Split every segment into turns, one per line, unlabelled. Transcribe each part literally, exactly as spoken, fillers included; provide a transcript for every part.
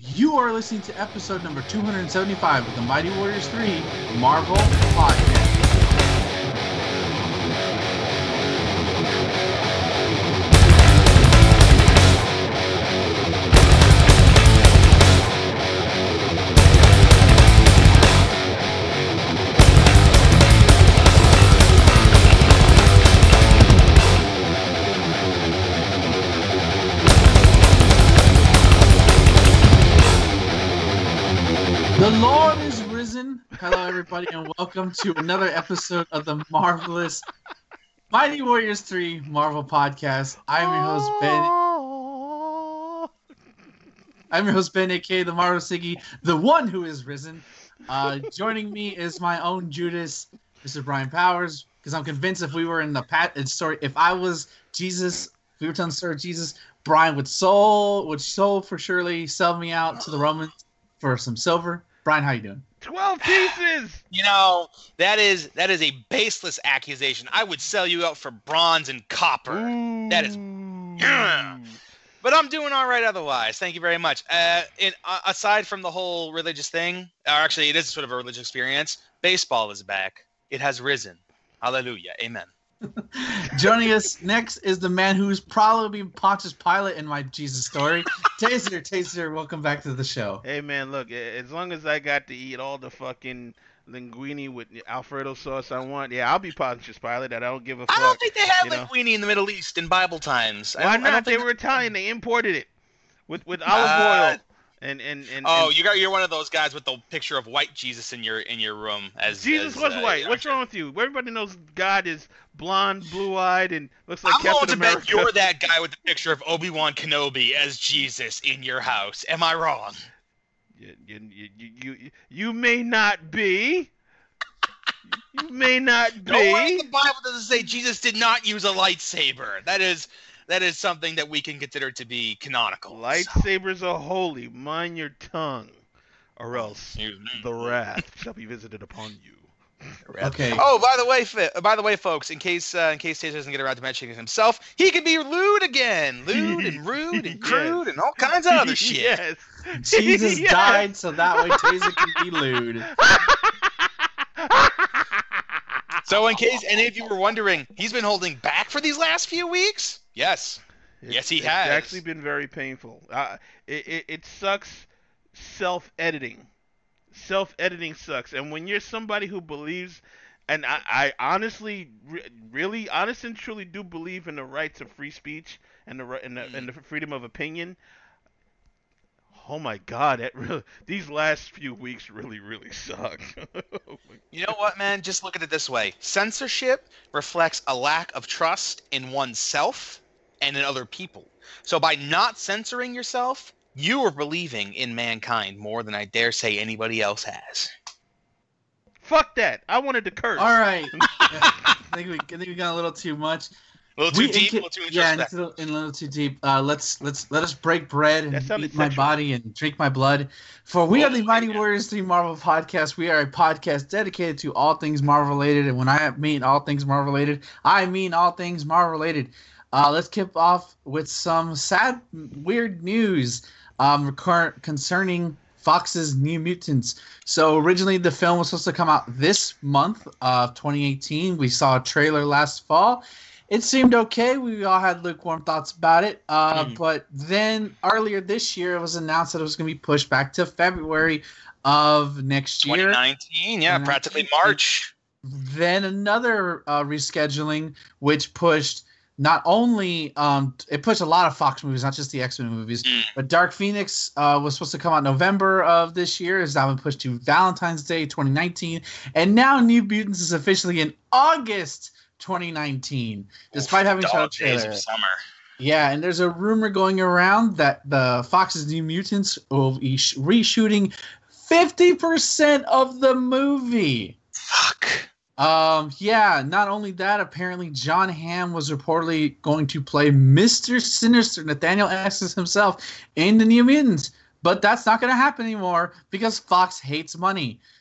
You are listening to episode number two hundred seventy-five of the Mighty Warriors three Marvel Podcast. The Lord is risen. Hello, everybody, and welcome to another episode of the marvelous Mighty Warriors three Marvel Podcast. I'm your host, Ben. I'm your host, Ben, aka the Marvel Siggy, the one who is risen. Uh, joining me is my own Judas, Mister Brian Powers, because I'm convinced if we were in the pat, story, if I was Jesus, if we were telling the story of Jesus, Brian would soul, would soul for surely sell me out to the Romans for some silver. Brian, how you doing?
Twelve pieces.
You know, that is that is a baseless accusation. I would sell you out for bronze and copper.
Ooh.
That is, yeah. But I'm doing all right otherwise. Thank you very much. Uh, in, uh, aside from the whole religious thing, or actually, it is sort of a religious experience. Baseball is back. It has risen. Hallelujah. Amen.
Joining us next is the man who's probably Pontius Pilate in my Jesus story. Taser, Taser, welcome back to the show.
Hey man, look, as long as I got to eat all the fucking linguine with Alfredo sauce I want, yeah, I'll be Pontius Pilate. I don't give a fuck.
I don't think they had
you know?
linguine in the Middle East in Bible times. I
Why
don't, I
not?
don't
They
think
were Italian. They imported it with with olive
Uh,
oil and and and.
Oh,
and
you got you're one of those guys with the picture of white Jesus in your in your room as
Jesus
as,
was
uh,
white.
yeah.
What's wrong with you? Everybody knows God is blonde, blue-eyed, and looks like
I'm
Captain
willing to
America.
bet you're that guy with the picture of Obi-Wan Kenobi as Jesus in your house. Am I wrong?
You, you, you, you, you, you may not be. You may not be.
Nowhere in the Bible does it say Jesus did not use a lightsaber. That is that is something that we can consider to be canonical.
Lightsabers are holy. Mind your tongue, or else
You-
the wrath shall be visited upon you.
Okay.
Oh, by the way, fi- by the way, folks, in case uh, in case Taser doesn't get around to mentioning himself, he can be lewd again, lewd and rude and crude and all kinds of other shit.
Yes.
Jesus
Yes.
died so that way Taser can be lewd.
So, in case any of you were wondering, he's been holding back for these last few weeks. Yes.
It's-
Yes, he
it's
has.
actually been very painful. Uh, it, it, it sucks self-editing. Self-editing sucks. And when you're somebody who believes, and I, I honestly, re- really, honest and truly do believe in the rights of free speech and the, ri- and the,
Mm.
and the freedom of opinion, oh my God, that really, these last few weeks really, really suck.
You know what, man? Just look at it this way. Censorship reflects a lack of trust in oneself and in other people. So by not censoring yourself, you are believing in mankind more than I dare say anybody else has.
Fuck that. I wanted to curse.
All right. I think we, I think we got a little too much.
A little too
We-
deep, a
in-
little too
yeah,
introspective.
it's a little, a little too deep. Uh, let's let's let us break bread
That
and
sounded
eat my
sexual.
body and drink my blood. For we
Oh,
are the Mighty
yeah.
Warriors three Marvel Podcast. We are a podcast dedicated to all things Marvel related. And when I mean all things Marvel related, I mean all things Marvel related. Uh, let's kick off with some sad, weird news um, recur- concerning Fox's New Mutants. So originally the film was supposed to come out this month of twenty eighteen. We saw a trailer last fall. It seemed okay. We all had lukewarm thoughts about it. Uh,
Mm.
But then earlier this year, it was announced that it was going to be pushed back to February of next year.
twenty nineteen, yeah,
twenty
practically
nineteen.
March.
Then another uh, rescheduling, which pushed not only um, it pushed a lot of Fox movies, not just the X-Men movies,
Mm.
but Dark Phoenix uh, was supposed to come out November of this year. Is now been pushed to Valentine's Day twenty nineteen, and now New Mutants is officially in August twenty nineteen, despite
Oof,
having shot a
dog days
trailer.
of summer.
Yeah, and there's a rumor going around that the Fox's New Mutants will be sh- reshooting fifty percent of the movie.
Fuck.
Um, yeah, not only that, apparently John Hamm was reportedly going to play Mister Sinister, Nathaniel Estes himself, in the New Mutants. But that's not going to happen anymore because Fox hates money.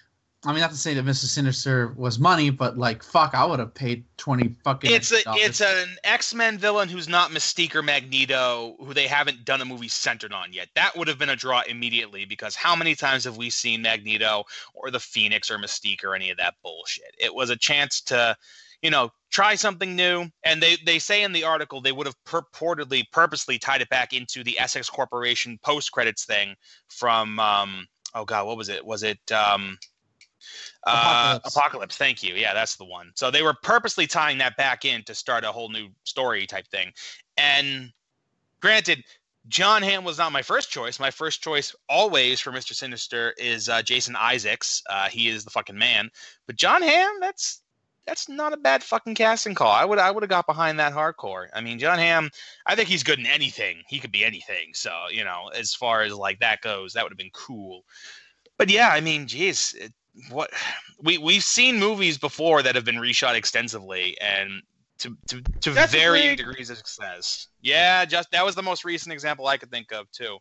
I mean, not to say that Mister Sinister was money, but like, fuck, I would have paid twenty fucking.
It's a
dollars.
it's an X-Men villain who's not Mystique or Magneto, who they haven't done a movie centered on yet. That would have been a draw immediately, because how many times have we seen Magneto or the Phoenix or Mystique or any of that bullshit? It was a chance to, you know, try something new. And they, they say in the article they would have purportedly, purposely tied it back into the Essex Corporation post-credits thing from, um, oh God, what was it? Was it... Um,
Apocalypse.
Uh, Apocalypse, thank you. Yeah, that's the one. So they were purposely tying that back in to start a whole new story type thing. And granted, John Hamm was not my first choice. My first choice always for Mister Sinister is uh, Jason Isaacs. Uh, he is the fucking man. But John Hamm, that's that's not a bad fucking casting call. I would I would have got behind that hardcore. I mean, John Hamm, I think he's good in anything. He could be anything. So, you know, as far as like that goes, that would have been cool. But yeah, I mean, geez, it, what we we've seen movies before that have been reshot extensively and to to, to varying degrees of success. Yeah, just that was the most recent example I could think of too.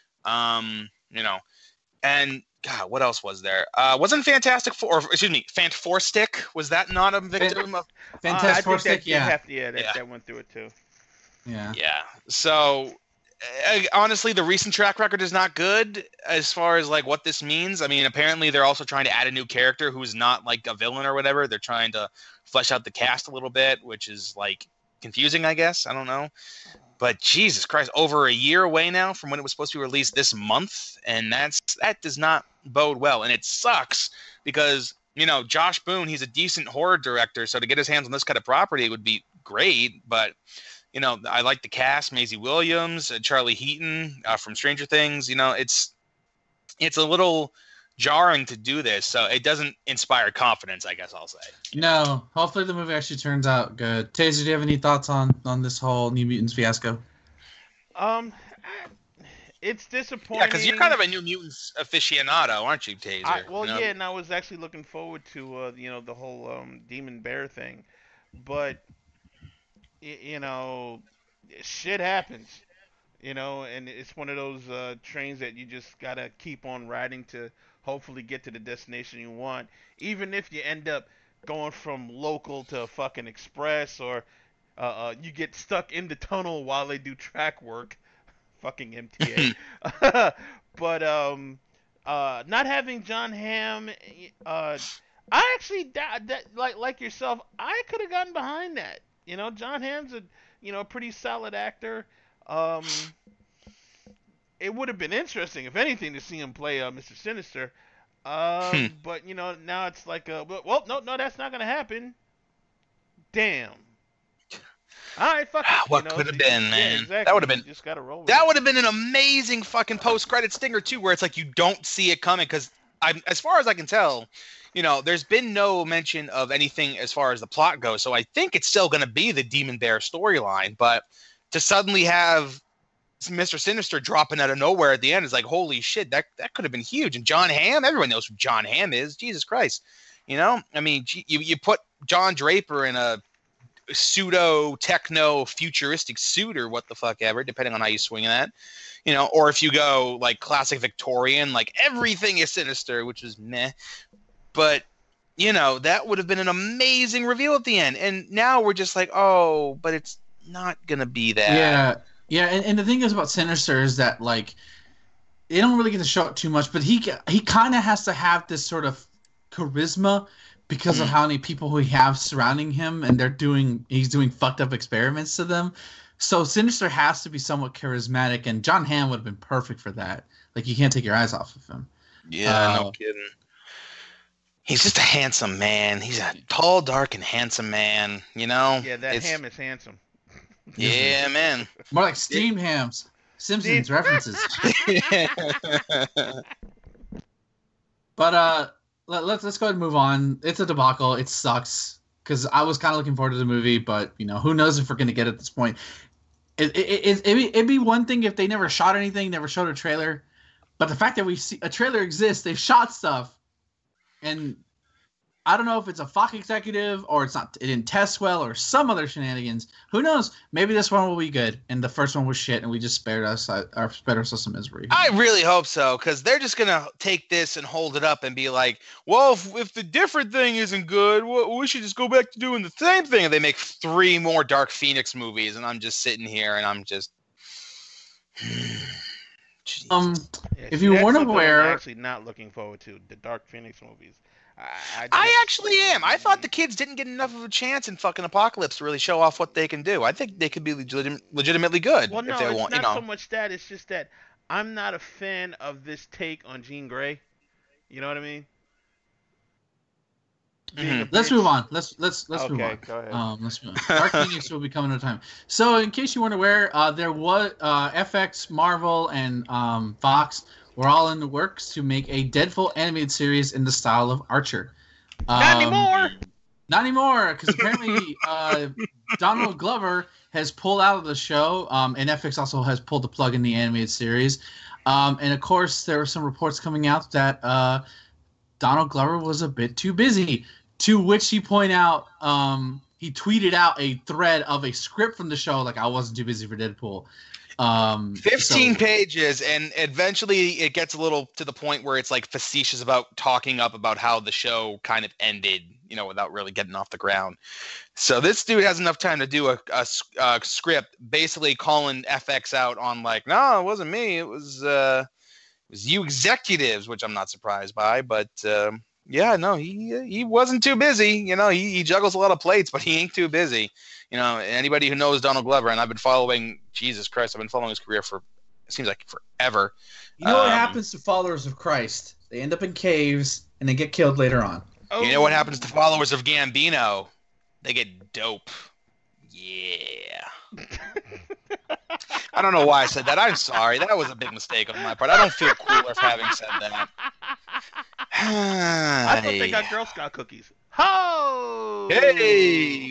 Um, you know, and God, what else was there? Uh, wasn't Fantastic Four? Or, excuse me, Fant Four Stick, was that not a victim of
Fantastic
uh, I
Four
think
Stick?
that,
Yeah.
have, yeah, that,
Yeah.
that went through it too.
Yeah.
Yeah. So uh, honestly, the recent track record is not good as far as like what this means. I mean, apparently they're also trying to add a new character who's not like a villain or whatever. They're trying to flesh out the cast a little bit, which is like confusing, I guess. I don't know. But Jesus Christ, over a year away now from when it was supposed to be released this month, and that's that does not bode well. And it sucks because, you know, Josh Boone, he's a decent horror director, so to get his hands on this kind of property would be great. But, you know, I like the cast, Maisie Williams, uh, Charlie Heaton uh, from Stranger Things. You know, it's it's a little jarring to do this, so it doesn't inspire confidence, I guess I'll say.
No, hopefully the movie actually turns out good. Taser, do you have any thoughts on on this whole New Mutants fiasco?
Um, it's disappointing.
Yeah, because you're kind of a New Mutants aficionado, aren't you, Taser?
I, well,
you know?
yeah, and I was actually looking forward to uh, you know, the whole um, Demon Bear thing, but y- you know, shit happens, you know, and it's one of those uh, trains that you just gotta keep on riding to hopefully get to the destination you want, even if you end up going from local to fucking express, or uh, uh, you get stuck in the tunnel while they do track work. Fucking M T A. But um, uh, not having John Hamm, uh, I actually that, that, like like yourself, I could have gotten behind that. You know, John Hamm's a you know a pretty solid actor. Um, it would have been interesting, if anything, to see him play uh, Mister Sinister. Um, but you know, now it's like, uh, well, no, no, that's not gonna happen. Damn. All right, fuck it.
What
you know,
could have
so-
been,
yeah,
man?
exactly.
That would have
You
been
just gotta roll with
that
it.
would have been an amazing fucking post-credit stinger too, where it's like you don't see it coming. Because I'm, as far as I can tell, you know, there's been no mention of anything as far as the plot goes. So I think it's still going to be the Demon Bear storyline. But to suddenly have Mister Sinister dropping out of nowhere at the end is like, holy shit, that that could have been huge. And John Hamm, everyone knows who John Hamm is. Jesus Christ, you know, I mean, gee, you you put John Draper in a pseudo techno futuristic suit or what the fuck ever, depending on how you swing that, you know, or if you go like classic Victorian, like everything is sinister, which is meh. But you know, that would have been an amazing reveal at the end. And now we're just like, oh, but it's not gonna be that.
Yeah, yeah, and, and the thing is about Sinister is that like they don't really get to show it too much, but he he kind of has to have this sort of charisma because of how many people who he have surrounding him, and they're doing he's doing fucked up experiments to them. So Sinister has to be somewhat charismatic, and John Hamm would have been perfect for that. Like you can't take your eyes off of him.
Yeah,
Uh,
no kidding. He's just a handsome man. He's a tall, dark, and handsome man. You know.
Yeah, that
It's-
Ham is handsome.
Yeah, man.
More like steamed hams. Simpsons references. But uh, let, let's let's go ahead and move on. It's a debacle. It sucks because I was kind of looking forward to the movie, but you know who knows if we're gonna get it at this point. It it it it'd be, it'd be one thing if they never shot anything, never showed a trailer, but the fact that we see a trailer exists, they've shot stuff, and I don't know if it's a Fox executive or it's not. It didn't test well or some other shenanigans. Who knows? Maybe this one will be good, and the first one was shit, and we just spared us, uh, or spared ourselves some misery.
I really hope so, because they're just gonna take this and hold it up and be like, "Well, if, if the different thing isn't good, well, we should just go back to doing the same thing." And they make three more Dark Phoenix movies, and I'm just sitting here and I'm just.
um,
Yeah,
if
see,
you
that's
weren't
something I'm
aware,
actually not looking forward to the Dark Phoenix movies. I, I,
I actually am. I thought the kids didn't get enough of a chance in fucking Apocalypse to really show off what they can do. I think they could be legit- legitimately good
Well, no,
if they
it's
want.
not
You know,
so much that. It's just that I'm not a fan of this take on Jean Grey. You know what I mean? Being a
Mhm.
let's
bitch.
move on. Let's let's let's move
Okay,
on.
go ahead.
Um, let's move on. Dark Phoenix will be coming in time. So, in case you weren't aware, uh, there was uh, F X, Marvel, and um, Fox were all in the works to make a Deadpool animated series in the style of Archer. Um,
Not anymore.
Not anymore, because apparently uh, Donald Glover has pulled out of the show, um, and F X also has pulled the plug in the animated series. Um, and of course, there were some reports coming out that uh, Donald Glover was a bit too busy. To which he point out, um, he tweeted out a thread of a script from the show, like I wasn't too busy for Deadpool. Um,
fifteen
so-
pages, and eventually it gets a little to the point where it's like facetious about talking up about how the show kind of ended, you know, without really getting off the ground. So this dude has enough time to do a, a s- a script, basically calling F X out on like, no, it wasn't me, it was uh, it was you executives, which I'm not surprised by, but. Um, Yeah, no, he he wasn't too busy. You know, he, he juggles a lot of plates, but he ain't too busy. You know, anybody who knows Donald Glover, and I've been following, Jesus Christ, I've been following his career for, it seems like forever.
You know what
Um,
happens to followers of Christ? They end up in caves and they get killed later on.
Oh.
You know what happens to followers of Gambino? They get dope. Yeah. I don't know why I said that. I'm sorry. That was a big mistake on my part. I don't feel cooler for having said that.
I thought they got Girl Scout cookies. Ho!
Hey!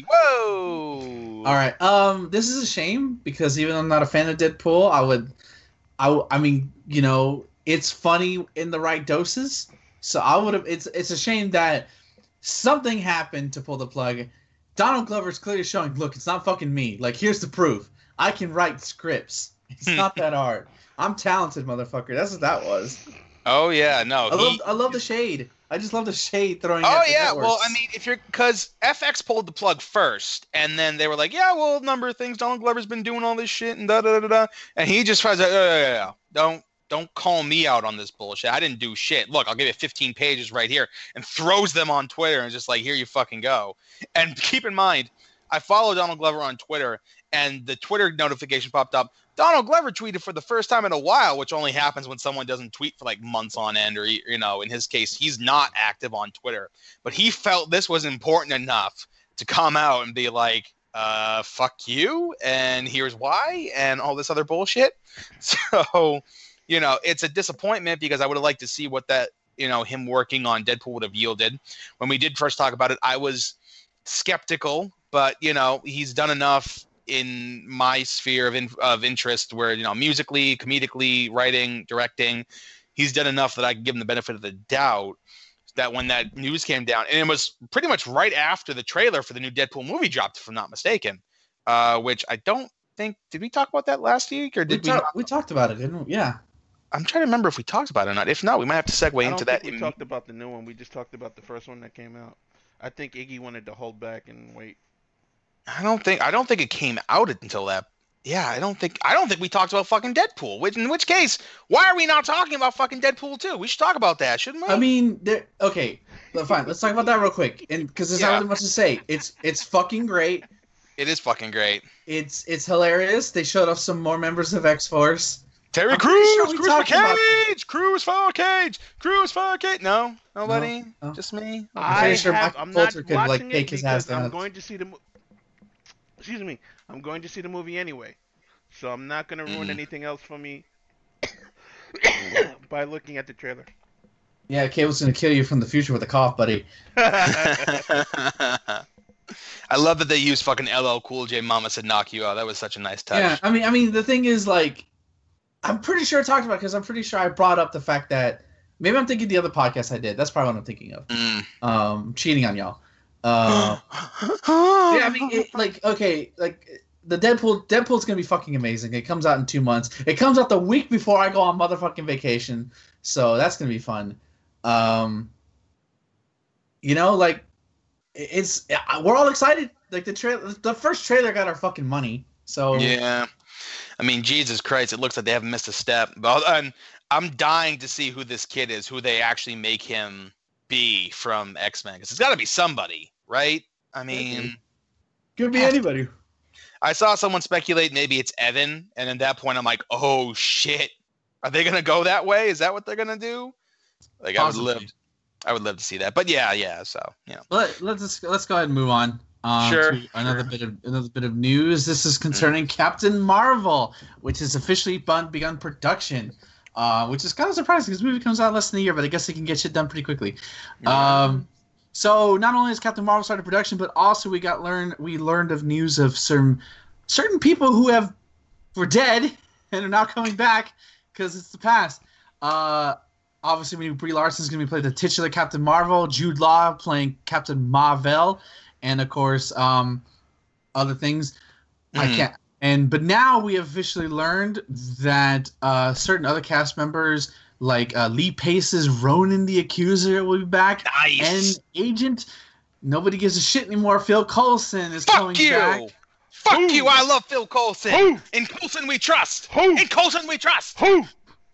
Whoa!
All right. Um, this is a shame because even though I'm not a fan of Deadpool, I would, I, w- I mean, you know, it's funny in the right doses. So I would have. It's it's a shame that something happened to pull the plug. Donald Glover's clearly showing, look, it's not fucking me. Like, here's the proof. I can write scripts. It's not that hard. I'm talented, motherfucker. That's what that was.
Oh yeah, no.
I
he-
love I love the shade. I just love the shade throwing.
Oh
at the
yeah,
networks.
well, I mean, if you're because F X pulled the plug first, and then they were like, yeah, well, a number of things. Donald Glover's been doing all this shit, and da da da da, and he just tries to, yeah, yeah, yeah, don't don't call me out on this bullshit. I didn't do shit. Look, I'll give you fifteen pages right here, and throws them on Twitter, and just like, here you fucking go. And keep in mind, I follow Donald Glover on Twitter, and the Twitter notification popped up. Donald Glover tweeted for the first time in a while, which only happens when someone doesn't tweet for like months on end, or, you know, in his case, he's not active on Twitter. But he felt this was important enough to come out and be like, uh, fuck you, and here's why, and all this other bullshit. So, you know, it's a disappointment because I would have liked to see what that, you know, him working on Deadpool would have yielded. When we did first talk about it, I was skeptical, but, you know, he's done enough in my sphere of in, of interest where, you know, musically, comedically, writing, directing, he's done enough that I can give him the benefit of the doubt that when that news came down, and it was pretty much right after the trailer for the new Deadpool movie dropped, if I'm not mistaken, uh, which I don't think, did we talk about that last week or
we,
did we,
talk,
not?
we talked about it, didn't we? Yeah.
I'm trying to remember if we talked about it or not. If not, we might have to segue
I
into
don't
that.
think we
in-
talked about the new one. We just talked about the first one that came out. I think Iggy wanted to hold back and wait.
I don't think I don't think it came out until that. Yeah, I don't think I don't think we talked about fucking Deadpool. Which in which case, why are we not talking about fucking Deadpool too? We should talk about that, shouldn't we?
I mean, there. Okay, well, fine. Let's talk about that real quick, and because there's
Yeah.
not really much to say. It's it's fucking great.
it is fucking great.
It's it's hilarious. They showed off some more members of X Force.
Terry
I'm pretty
Crews,
sure we
Cruz
talked about-
Cage, Cruz for Cage, Cruz for Cage. No, nobody,
No, no.
just me.
I'm pretty
I
sure
have,
Michael
I'm
Coulter
not
could, like,
watching
take
it
his ass
because I'm
down.
going to see the. Mo- Excuse me. I'm going to see the movie anyway, so I'm not going to ruin
Mhm.
anything else for me by looking at the trailer.
Yeah, Cable's gonna kill you from the future with a cough, buddy.
I love that they used fucking L L Cool J. Mama said knock you out. That was such a nice touch.
Yeah, I mean, I mean, the thing is, like, I'm pretty sure I talked about because I'm pretty sure I brought up the fact that maybe I'm thinking the other podcast I did. That's probably what I'm thinking of.
Mm.
Um, cheating on y'all. Uh, yeah, I mean, it, like, okay, like the Deadpool. Deadpool's gonna be fucking amazing. It comes out in two months. It comes out the week before I go on motherfucking vacation, so that's gonna be fun. Um, you know, like, it's we're all excited. Like the trailer, the first trailer got our fucking money. So
yeah, I mean, Jesus Christ, it looks like they haven't missed a step. But I'm, I'm dying to see who this kid is, who they actually make him be from X-Men. Because it's got to be somebody, right? I mean,
could be anybody.
I saw someone speculate maybe it's Evan, and at that point I'm like, oh shit, are they gonna go that way? Is that what they're gonna do? Like Possibly. I would live, I would love to see that. But yeah, yeah. So you know,
Let, let's just, let's go ahead and move on. Um,
sure.
To another
sure.
bit of another bit of news. This is concerning mm-hmm. Captain Marvel, which has officially begun, begun production. Uh, which is kind of surprising because the movie comes out less than a year, but I guess they can get shit done pretty quickly.
Yeah.
Um. So not only has Captain Marvel started production, but also we got learned we learned of news of certain certain people who have were dead and are now coming back because it's the past. Uh, obviously, we knew Brie Larson's going to be playing the titular Captain Marvel, Jude Law playing Captain Marvel, and of course, um, other things. Mm. I can't. And but now we have officially learned that uh, certain other cast members. Like uh, Lee Pace's Ronan the Accuser will be back.
Nice.
And Agent, nobody gives a shit anymore. Phil Coulson is
Fuck
coming
you.
back.
Fuck
Who?
you! I love Phil Coulson.
Who?
In Coulson we trust.
Who?
In Coulson we trust.
Who?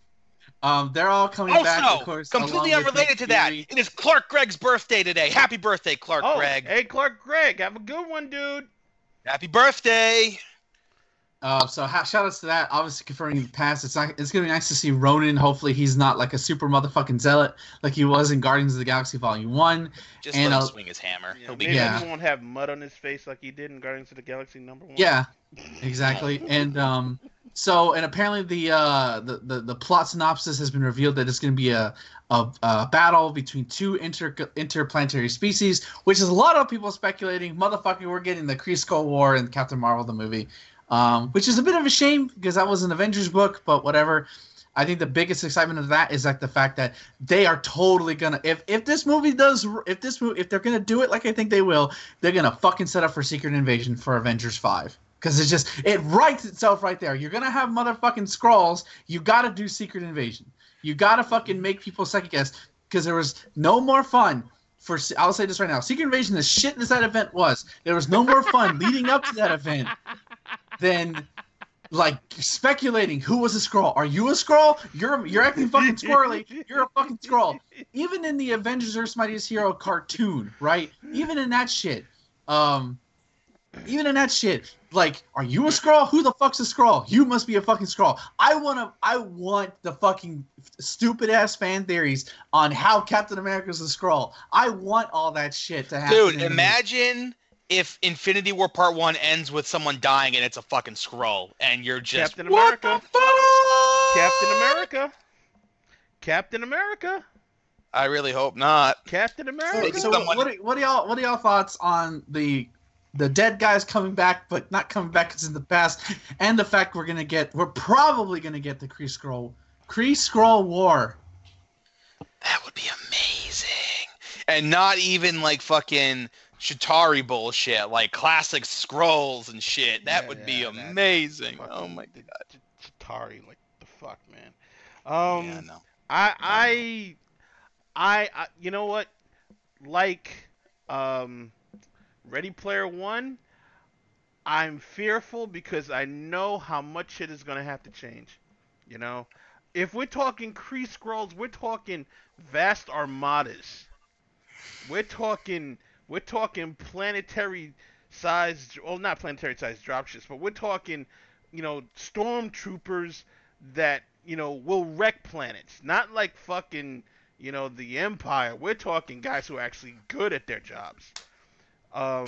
Um, they're all coming
also,
back. Of course,
completely
along with
unrelated to
Nick
that,
Fury.
it is Clark Gregg's birthday today. Happy birthday, Clark
Oh,
Gregg.
hey, Clark Gregg. Have a good one, dude.
Happy birthday.
Uh, so ha- shout outs to that. Obviously confirming the past. It's not, it's gonna be nice to see Ronan. Hopefully he's not like a super motherfucking zealot like he was in Guardians of the Galaxy Volume One.
Just
and
let him
uh,
swing his hammer.
Yeah,
He'll be
maybe
good.
Yeah.
he won't have mud on his face like he did in Guardians of the Galaxy number one.
Yeah, exactly. and um, so and apparently the uh the, the, the plot synopsis has been revealed that it's gonna be a a, a battle between two inter interplanetary species, which is a lot of people speculating. Motherfucker, we're getting the Kree Skull War in Captain Marvel the movie. Um, which is a bit of a shame because that was an Avengers book, but whatever. I think the biggest excitement of that is like the fact that they are totally gonna if if this movie does if this movie if they're gonna do it like I think they will, they're gonna fucking set up for Secret Invasion for Avengers five because it's just it writes itself right there. You're gonna have motherfucking Skrulls. You gotta do Secret Invasion. You gotta fucking make people second guess because there was no more fun. For I'll say this right now, Secret Invasion, the shit as that event was, there was no more fun leading up to that event than like speculating who was a Skrull. Are you a Skrull? You're you're acting fucking squirrely. You're a fucking Skrull. Even in the Avengers Earth's Mightiest Hero cartoon, right? Even in that shit, um, even in that shit, like, are you a Skrull? Who the fuck's a Skrull? You must be a fucking Skrull. I wanna, I want the fucking stupid ass fan theories on how Captain America's a Skrull. I want all that shit to happen.
Dude, imagine if Infinity War Part One ends with someone dying and it's a fucking Skrull, and you're just
Captain
what
America.
the fuck?
Captain America. Captain America.
I really hope not.
Captain
So,
America.
so what, are, what are y'all, what are y'all thoughts on the the dead guys coming back, but not coming back because in the past, and the fact we're gonna get, we're probably gonna get the Kree Skrull, Kree Skrull War.
That would be amazing. And not even like fucking Chitauri bullshit, like classic Skrulls and shit. That
Yeah,
would
yeah,
be
that-
amazing.
Fucking
Oh my god.
Ch- Chitauri, like the fuck, man. Um,
yeah, no.
I, I, I, I, you know what? Like, um, Ready Player One, I'm fearful because I know how much shit is gonna have to change. You know, if we're talking Kree Skrulls, we're talking vast armadas. We're talking, we're talking planetary sized, well, not planetary sized dropships, but we're talking, you know, stormtroopers that, you know, will wreck planets. Not like fucking, you know, the Empire. We're talking guys who are actually good at their jobs. Um,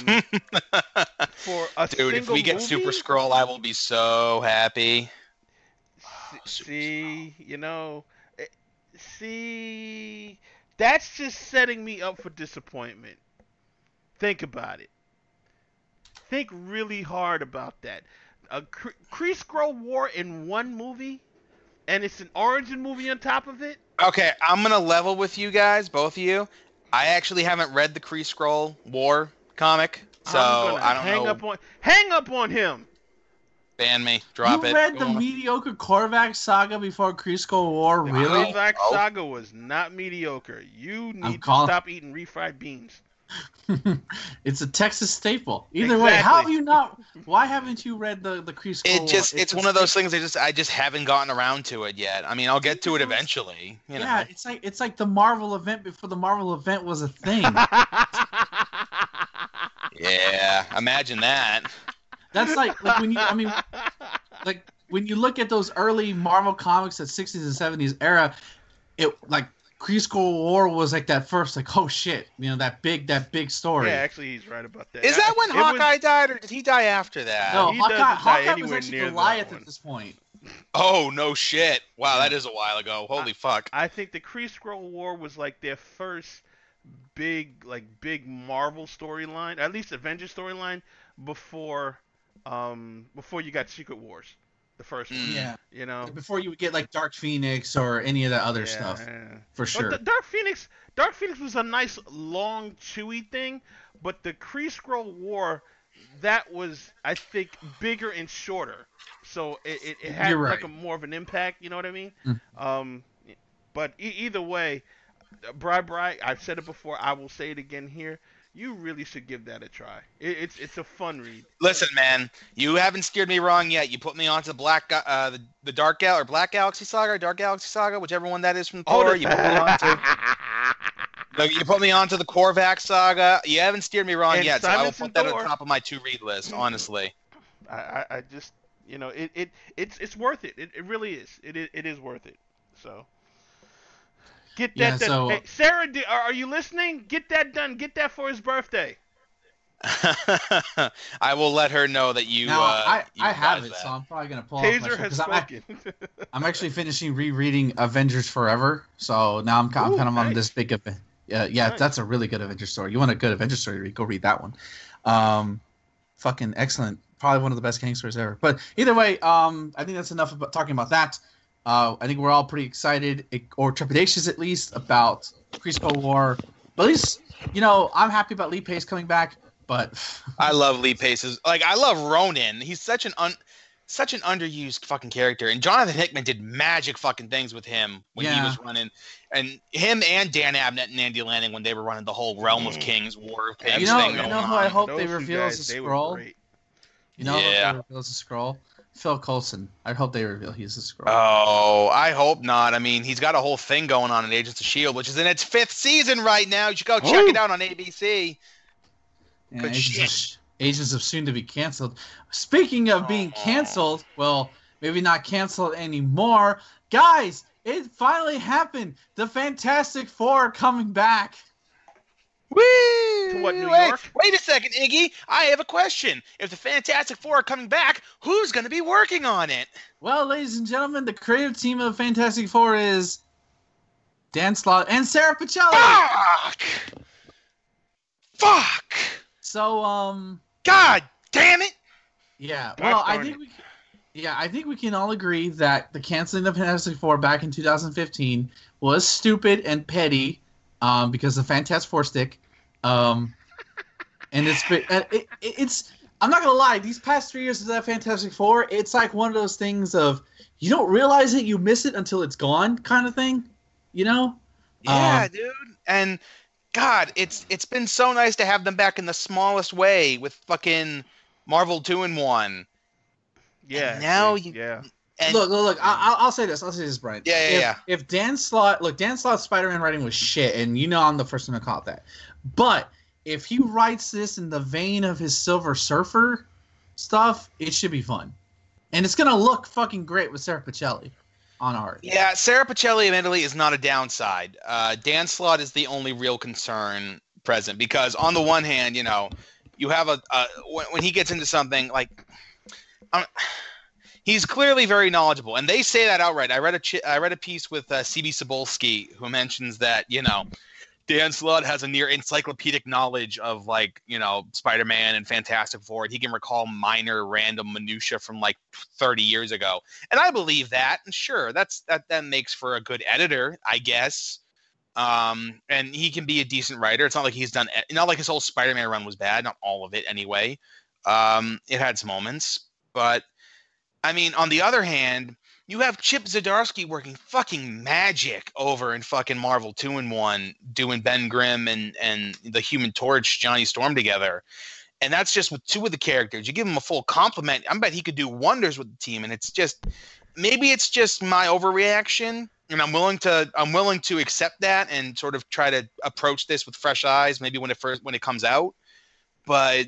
for a
Dude, if we get
movie,
Super Skrull, I will be so happy.
See, see, you know, eh, see, that's just setting me up for disappointment. Think about it. Think really hard about that. A Kree Skrull War in one movie, and it's an origin movie on top of it.
Okay, I'm gonna level with you guys, both of you. I actually haven't read the Kree Skrull War comic, so
I'm gonna
I don't
hang
know.
up on hang up on him.
Ban me, drop
you
it.
read
Go
the
on.
mediocre Korvac saga before Kree Skull War,
The
really?
Korvac
Oh.
Saga was not mediocre. You need to
calling-
stop eating refried beans.
It's a Texas staple. Either way, how have
Exactly.
you not? Why haven't you read the the Kree Skull
It just
War?
it's one of those things I just I just haven't gotten around to it yet. I mean, I'll get to it eventually. You know.
Yeah, it's like it's like the Marvel event before the Marvel event was a thing.
Yeah, imagine that.
That's like like when you I mean like when you look at those early Marvel comics at sixties and seventies era, it like Kree Skull War was like that first like oh shit, you know, that big that big story.
Yeah, actually, he's right about that.
Is that when
It was-
Hawkeye died, or did he die after that?
no,
he
Hawkeye,
doesn't die
Hawkeye was
anywhere
actually
near that
Goliath
one.
at this point.
Oh no shit! Wow, that is a while ago. Holy fuck!
I think the Kree Skrull War was like their first big, like big Marvel storyline, at least Avengers storyline before, um, before you got Secret Wars, the first one.
Mm.
Yeah.
You know.
Before you would get like Dark Phoenix or any of that other
Yeah,
stuff,
yeah.
for sure.
But the Dark Phoenix, Dark Phoenix was a nice long chewy thing, but the Kree Skrull War, that was I think bigger and shorter, so it, it, it had
You're
like
right.
a more of an impact. You know what I mean?
Mm.
Um, but e- either way, Bri Bri, I've said it before. I will say it again here. You really should give that a try. It, it's it's a fun read.
Listen, man, you haven't steered me wrong yet. You put me onto the Black, Ga- uh, the, the Dark Gal or Black Galaxy Saga, or Dark Galaxy Saga, whichever one that is from Thor.
the-
You put me onto. No, you put me onto the Korvac Saga. You haven't steered me wrong
And
yet, so I will
Simonson
put that at
Thor.
the top of my to-read list. Honestly.
I, I, I just you know it, it it's it's worth it. It, it really is. It, is. it is worth it. So get that
Yeah,
done.
so-
Hey, Sarah, do, are, are you listening? Get that done. Get that for his birthday.
I will let her know that you.
now
uh,
I
you
I have
advised
it,
that.
so I'm probably gonna pull off my
Taser
show,
has
'cause I'm, ac-
spoken.
I'm actually finishing rereading Avengers Forever, so now I'm, I'm
Ooh,
kind of on
nice.
this big event. Yeah, yeah,
Nice.
that's a really good Avengers story. You want a good Avengers story? Read, go read that one. Um, fucking excellent. Probably one of the best gang stories ever. But either way, um, I think that's enough about talking about that. Uh, I think we're all pretty excited, eh, or trepidatious at least, about Kree Skull War. But at least, you know, I'm happy about Lee Pace coming back. But
I love Lee Pace's. Like I love Ronan. He's such an un, such an underused fucking character. And Jonathan Hickman did magic fucking things with him when he
Yeah.
was running. And him and Dan Abnett and Andy Lanning when they were running the whole Realm of Kings, War of Pigs
You know-
thing
you
going
know who
on.
I hope
Those
they
two
reveal
guys,
as a
they were
Skrull?
great.
you know,
Yeah.
if they reveal a scroll. Phil Coulson. I hope they reveal he's a scroll.
Oh, I hope not. I mean, he's got a whole thing going on in Agents of S H I E L D, which is in its fifth season right now. You should go check
Ooh.
it out on A B C.
Yeah,
Good
Agents, of, Agents of soon to be canceled. Speaking of being
Aw.
canceled, well, maybe not canceled anymore. Guys, it finally happened. The Fantastic Four are coming back.
Woo!
To what, New
wait,
York?
Wait a second, Iggy. I have a question. If the Fantastic Four are coming back, who's going to be working on it?
Well, ladies and gentlemen, the creative team of the Fantastic Four is Dan Slott and Sarah Pacelli.
Fuck! Fuck!
So, um,
God damn it!
yeah.
Gosh
Well, I
darn
think
it.
we, yeah, I think we can all agree that the canceling of Fantastic Four back in two thousand fifteen was stupid and petty, um, because the Fantastic Four stick, um, and it's been- and it, it, it's. I'm not gonna lie. These past three years of that Fantastic Four, it's like one of those things of you don't realize it, you miss it until it's gone, kind of thing. You know?
Yeah,
Um,
dude. And God, it's it's been so nice to have them back in the smallest way with fucking Marvel two in one.
Yeah.
And now
see,
you-
Yeah.
And
Look, look, look. I, I'll, I'll say this. I'll say this, Brian.
Yeah, yeah,
if,
yeah.
If Dan Slott, look, Dan Slott's Spider-Man writing was shit, and you know I'm the first one to call it that. But if he writes this in the vein of his Silver Surfer stuff, it should be fun, and it's gonna look fucking great with Sarah Pacelli on art.
Yeah, Sarah Pacelli, admittedly, is not a downside. Uh, Dan Slott is the only real concern present because, on the one hand, you know, you have a uh, when, when he gets into something like, um, he's clearly very knowledgeable, and they say that outright. I read a ch- I read a piece with uh, C B Cebulski who mentions that you know Dan Slott has a near encyclopedic knowledge of, like, you know, Spider-Man and Fantastic Four. He can recall minor random minutia from like thirty years ago. And I believe that. And sure, that's that that makes for a good editor, I guess. Um, and he can be a decent writer. It's not like he's done not like his whole Spider-Man run was bad, not all of it anyway. Um, it had some moments, but I mean, on the other hand, you have Chip Zdarsky working fucking magic over in fucking Marvel two in one, doing Ben Grimm and, and the Human Torch, Johnny Storm together. And that's just with two of the characters. You give him a full compliment, I bet he could do wonders with the team. And it's just, maybe it's just my overreaction. And I'm willing to, I'm willing to accept that and sort of try to approach this with fresh eyes, maybe when it first, when it comes out. But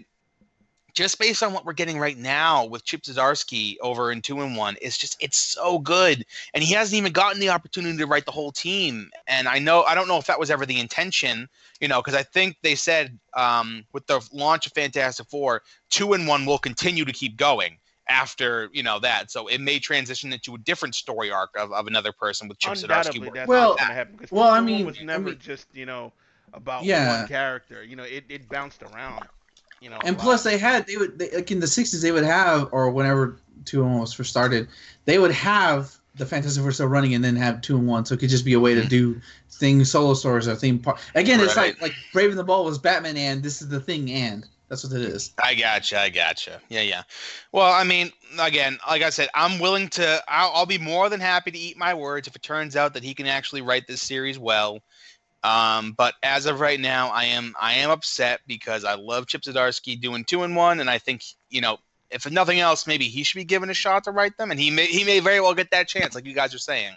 just based on what we're getting right now with Chip Zdarsky over in two in one, it's just, it's so good. And he hasn't even gotten the opportunity to write the whole team. And I know, I don't know if that was ever the intention, you know, because I think they said um, with the launch of Fantastic Four, two in one will continue to keep going after, you know, that. So it may transition into a different story arc of, of another person with Chip Zdarsky.
That's
well,
what's gonna happen,
well, I
two in one
mean,
was never
I mean,
just, you know, about
yeah.
one character. You know, it, it bounced around. You know,
and plus, they had they would they, like in the sixties they would have, or whenever two in one was first started, they would have the Fantastic Four still running and then have two in one, so it could just be a way to do things, solo stories or theme part. Again, right. It's like like Brave and the Bold was Batman, and this is the Thing, and that's what it is.
I gotcha, I gotcha. Yeah, yeah. Well, I mean, again, like I said, I'm willing to. I'll, I'll be more than happy to eat my words if it turns out that he can actually write this series well. Um, but as of right now, I am I am upset because I love Chip Zdarsky doing two in one, and I think, you know, if nothing else, maybe he should be given a shot to write them, and he may he may very well get that chance, like you guys are saying.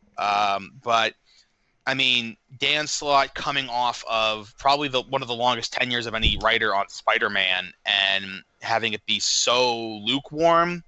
Um, but I mean, Dan Slott coming off of probably the one of the longest tenures of any writer on Spider-Man, and having it be so lukewarm.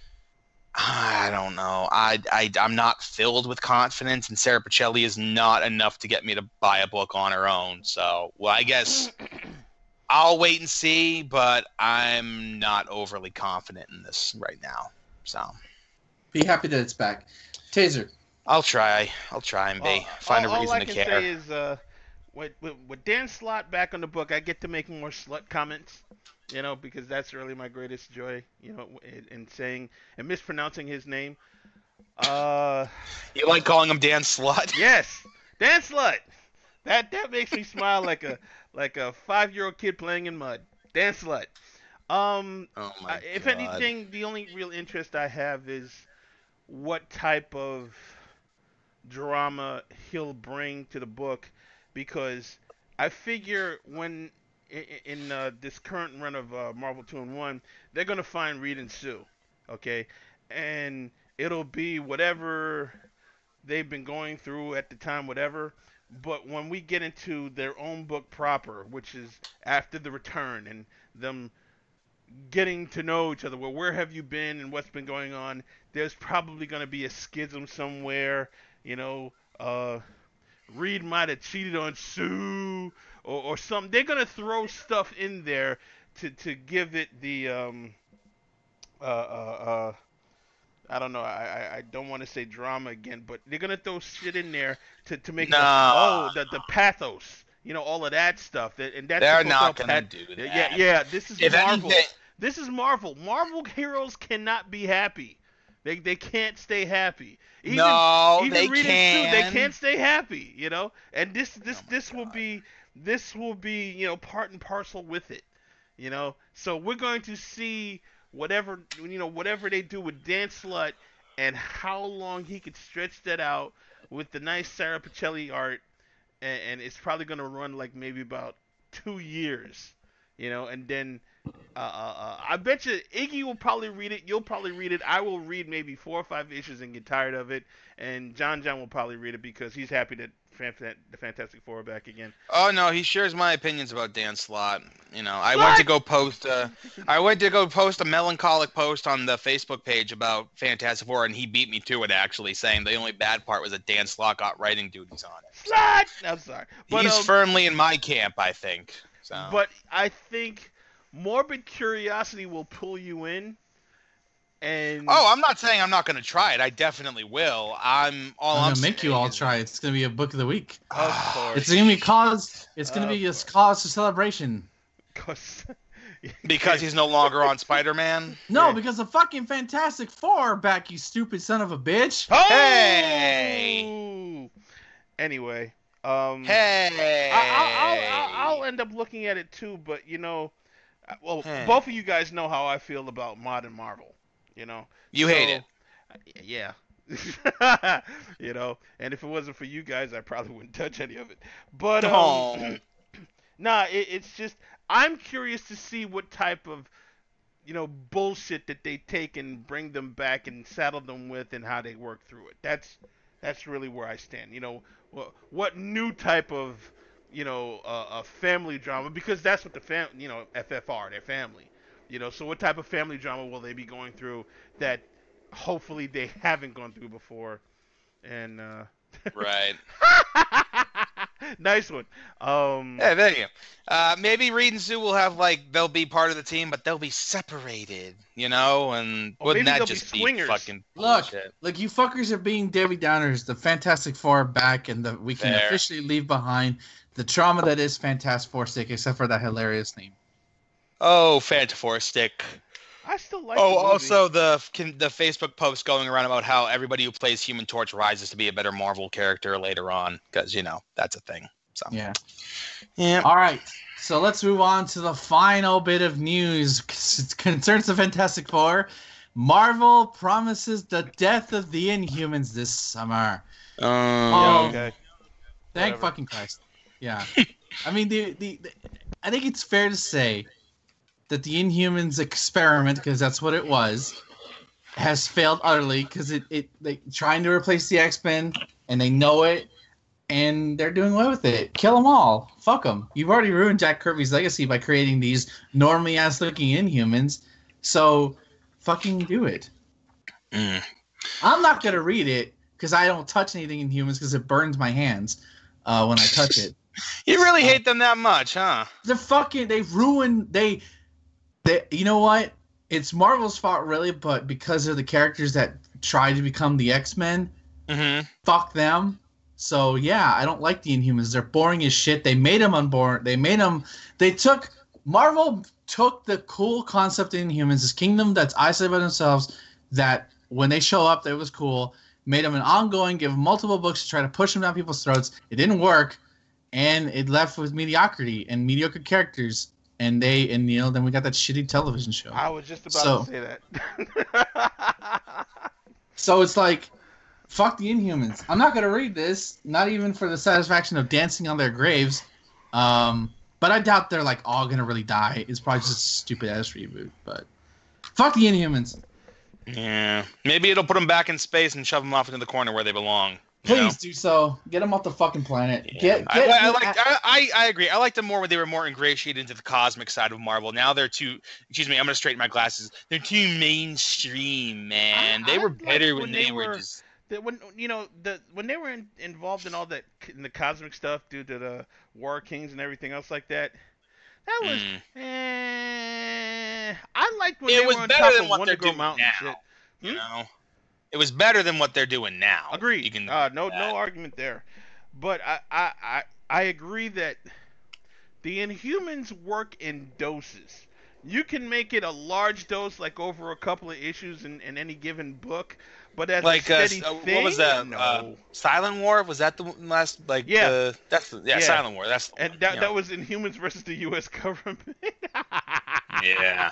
I don't know. I, I, I'm not filled with confidence, and Sarah Pichelli is not enough to get me to buy a book on her own. So, well, I guess I'll wait and see, but I'm not overly confident in this right now. So,
be happy that it's back. Taser.
I'll try. I'll try and be.
Uh,
find
all,
a reason
to care. All I can say is, uh, with, with, with Dan Slott back on the book, I get to make more slut comments. You know, because that's really my greatest joy, you know, in, in saying and mispronouncing his name. Uh,
you like calling him Dan Slott?
Yes, Dan Slott. That that makes me smile like a like a five-year-old kid playing in mud. Dan Slott. Um,
oh my
if
God.
anything, the only real interest I have is what type of drama he'll bring to the book, because I figure when in uh, this current run of uh, Marvel two in one, they're going to find Reed and Sue, okay? And it'll be whatever they've been going through at the time, whatever. But when we get into their own book proper, which is after the return and them getting to know each other, well, where have you been and what's been going on, there's probably going to be a schism somewhere, you know, uh, Reed might have cheated on Sue, or, or something. They're gonna throw stuff in there to, to give it the um uh uh, uh I don't know. I I, I don't want to say drama again, but they're gonna throw shit in there to, to make
no.
it, oh the the pathos, you know, all of that stuff. That and that's
they're not gonna pat- do that.
Yeah, yeah. This is
if
Marvel.
Anything...
This is Marvel. Marvel heroes cannot be happy. They they can't stay happy. Even,
no,
even
they
can.
Too,
they can't stay happy, you know. And this this
oh
this
God.
will be this will be you know part and parcel with it, you know. So we're going to see whatever you know whatever they do with Dan Slott and how long he could stretch that out with the nice Sarah Pichelli art, and, and it's probably going to run like maybe about two years, you know, and then. Uh, uh, uh, I bet you Iggy will probably read it. You'll probably read it. I will read maybe four or five issues and get tired of it. And John John will probably read it because he's happy that the Fantastic Four are back again.
Oh no, he shares my opinions about Dan Slott. You know, I
Slott!
went to go post. Uh, I went to go post a melancholic post on the Facebook page about Fantastic Four, and he beat me to it. Actually, saying the only bad part was that Dan Slott got writing duties on it.
Slott! I'm sorry. But,
He's
um,
firmly in my camp, I think. So.
But I think morbid curiosity will pull you in, And
Oh, I'm not saying I'm not going to try it. I definitely will. I'm all
I'm
I'm,
gonna make you
saying
all
is-
try. It's gonna be a book of the week.
of course,
It's gonna be cause. It's gonna
Of
be a
course.
cause for celebration.
'Cause-
because he's no longer on Spider-Man.
No,
Yeah.
because the fucking Fantastic Four are back. You stupid son of a bitch.
Oh!
Hey!
Anyway, um,
Hey.
I, I'll, I'll, I'll end up looking at it too, but you know, uh, well,
Hey.
both of you guys know how I feel about Modern Marvel. You know,
You hate it.
uh, yeah. You know, and if it wasn't for you guys, I probably wouldn't touch any of it. But um,
Oh.
nah, it, it's just I'm curious to see what type of you know bullshit that they take and bring them back and saddle them with, and how they work through it. That's that's really where I stand. You know, what what new type of you know uh, a family drama, because that's what the fam you know F F are, their family. You know, so what type of family drama will they be going through that hopefully they haven't gone through before? And uh,
Right.
nice one. Um,
Yeah, there you go. Uh, maybe Reed and Sue will have like they'll be part of the team, but they'll be separated, you know. And
Or
wouldn't
maybe
that
they'll be
just be,
swingers.
fucking
Look,
bullshit?
like you fuckers are being Debbie Downers. The Fantastic Four are back, and the, we can
Fair.
officially leave behind the trauma that is Fantastic Four stick, except for that hilarious name.
Oh, Fantastic.
I still like.
Oh,
the movie.
also the can, the Facebook post going around about how everybody who plays Human Torch rises to be a better Marvel character later on, because you know that's a thing. So
Yeah.
yeah.
All right. So let's move on to the final bit of news. It concerns the Fantastic Four. Marvel promises the death of the Inhumans this summer.
Um,
Oh,
okay.
Thank
Whatever.
fucking Christ. Yeah. I mean, the, the, the I think it's fair to say that the Inhumans experiment, because that's what it was, has failed utterly, because it, it they trying to replace the X-Men, and they know it, and they're doing away with it. Kill them all. Fuck them. You've already ruined Jack Kirby's legacy by creating these normally-ass looking Inhumans, so fucking do it.
mm.
I'm not going to read it, because I don't touch anything in humans, because it burns my hands uh, when I touch it.
You really hate them that much, huh?
They're fucking. They ruined. They. They. You know what? It's Marvel's fault, really, but because they're the characters that try to become the X-Men,
Mm-hmm.
fuck them. So yeah, I don't like the Inhumans. They're boring as shit. They made them unborn. They made them. They took Marvel took the cool concept in Inhumans, this kingdom that's isolated by themselves. That when they show up, that was cool. Made them an ongoing. Give them multiple books to try to push them down people's throats. It didn't work. And it left with mediocrity and mediocre characters, and they and you know then we got that shitty television show.
I was just about
So-
to say that.
So it's like, fuck the Inhumans. I'm not gonna read this, not even for the satisfaction of dancing on their graves. Um, but I doubt they're like all gonna really die. It's probably just a stupid ass reboot. But fuck the Inhumans.
Yeah. Maybe it'll put them back in space and shove them off into the corner where they belong. you
Please
know?
do so. Get them off the fucking planet.
Yeah.
Get
I,
get.
I, I like. I, I I agree. I liked them more when they were more ingratiated into the cosmic side of Marvel. Now they're too. Excuse me. I'm gonna straighten my glasses. They're too mainstream, man.
I-
they
I
were
liked
better
when
when
they
they were
were-
just.
That when you know the when they were in, involved in all that c- in the cosmic stuff due to the War Kings and everything else like that, that was
Mm.
eh, I liked when
It
they
was
were on
better
top
than
of
what
Wonder
they're
Girl
doing
Mountain.
now.
and
You
Hmm?
know, it was better than what they're doing now.
shit. Agreed.
You can.
uh, no
that.
no argument there, but I, I I I agree that the Inhumans work in doses. You can make it a large dose, like over a couple of issues in, in any given book, but as
Like
a
uh,
steady
uh,
thing,
what was that?
no.
Uh, Silent War? Was that the one last? Like
Yeah.
the- that's the, yeah,
Yeah.
Silent War. That's the
And
one,
that,
you
that
know.
was Inhumans versus the U S government.
Yeah.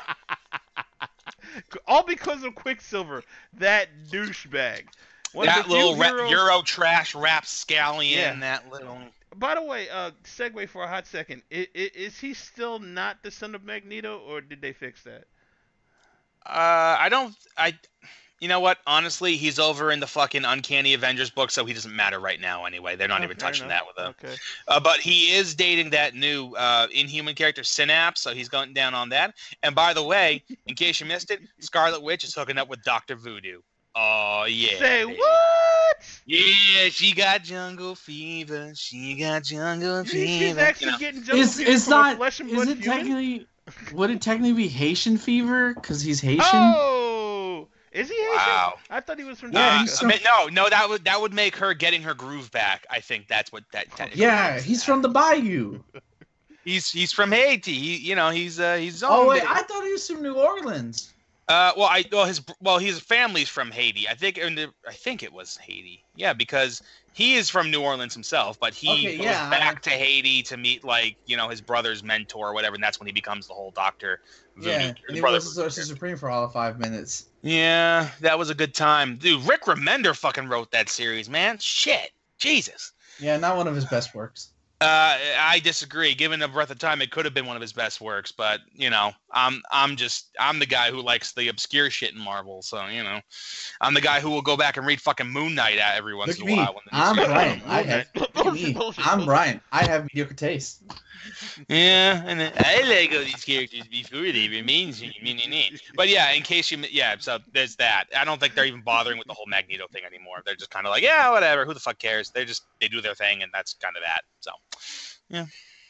All because of Quicksilver, that douchebag. One
that
of the few
little ra-
heroes-
Euro trash rapscallion.
Yeah.
That little.
By the way, uh, segue for a hot second. Is, is he still not the son of Magneto, or did they fix that?
Uh, I don't. I. You know what? Honestly, he's over in the fucking Uncanny Avengers book, so he doesn't matter right now. Anyway, they're not
Oh,
even
fair
touching
enough.
that with him.
Okay.
Uh, but he is dating that new uh, Inhuman character, Synapse, so he's going down on that. And by the way, in case you missed it, Scarlet Witch is hooking up with Doctor Voodoo. Oh yeah.
Say
baby.
what?
Yeah, she got jungle fever. She got jungle fever.
She's actually
You know.
getting jungle
It's
fever
it's
from a
not.
flesh and
Is
blood
it
human?
technically? Would it technically be Haitian fever? Because he's Haitian.
Oh, Is he Haitian?
Wow.
I thought he was from
Yeah,
Uh,
Jamaica.
he's
I
from-
mean, no, no, that would that would make her getting her groove back. I think that's what that. technically
Yeah,
makes
he's
that.
from the Bayou.
He's he's from Haiti. He, you know, he's uh he's
Oh
owned
wait,
it.
I thought he was from New Orleans.
Uh, well, I well his well his family's from Haiti. I think in the I think it was Haiti. Yeah, because he is from New Orleans himself, but he
Okay,
goes
yeah,
back
I-
to Haiti to meet like you know his brother's mentor or whatever, and that's when he becomes the whole Doctor Voodoo.
Yeah,
his
and he
brother
was
Voodoo
Sorcerer
character.
Supreme for all of five minutes.
Yeah, that was a good time, dude. Rick Remender fucking wrote that series, man. Shit, Jesus.
Yeah, not one of his best works.
Uh, I disagree. Given a breath of time, it could have been one of his best works, but you know, I'm I'm just I'm the guy who likes the obscure shit in Marvel, so you know, I'm the guy who will go back and read fucking Moon Knight at every once
Look
in
at
a
me.
while. When the new
I'm
series
Brian.
comes
I
out.
have. Look at me. I'm Brian. I have mediocre taste.
Yeah, and then I like all these characters before they were mainstream. But yeah, in case you yeah, so there's that. I don't think they're even bothering with the whole Magneto thing anymore. They're just kind of like, yeah, whatever. Who the fuck cares? They just they do their thing, and that's kind of that. So. Yeah.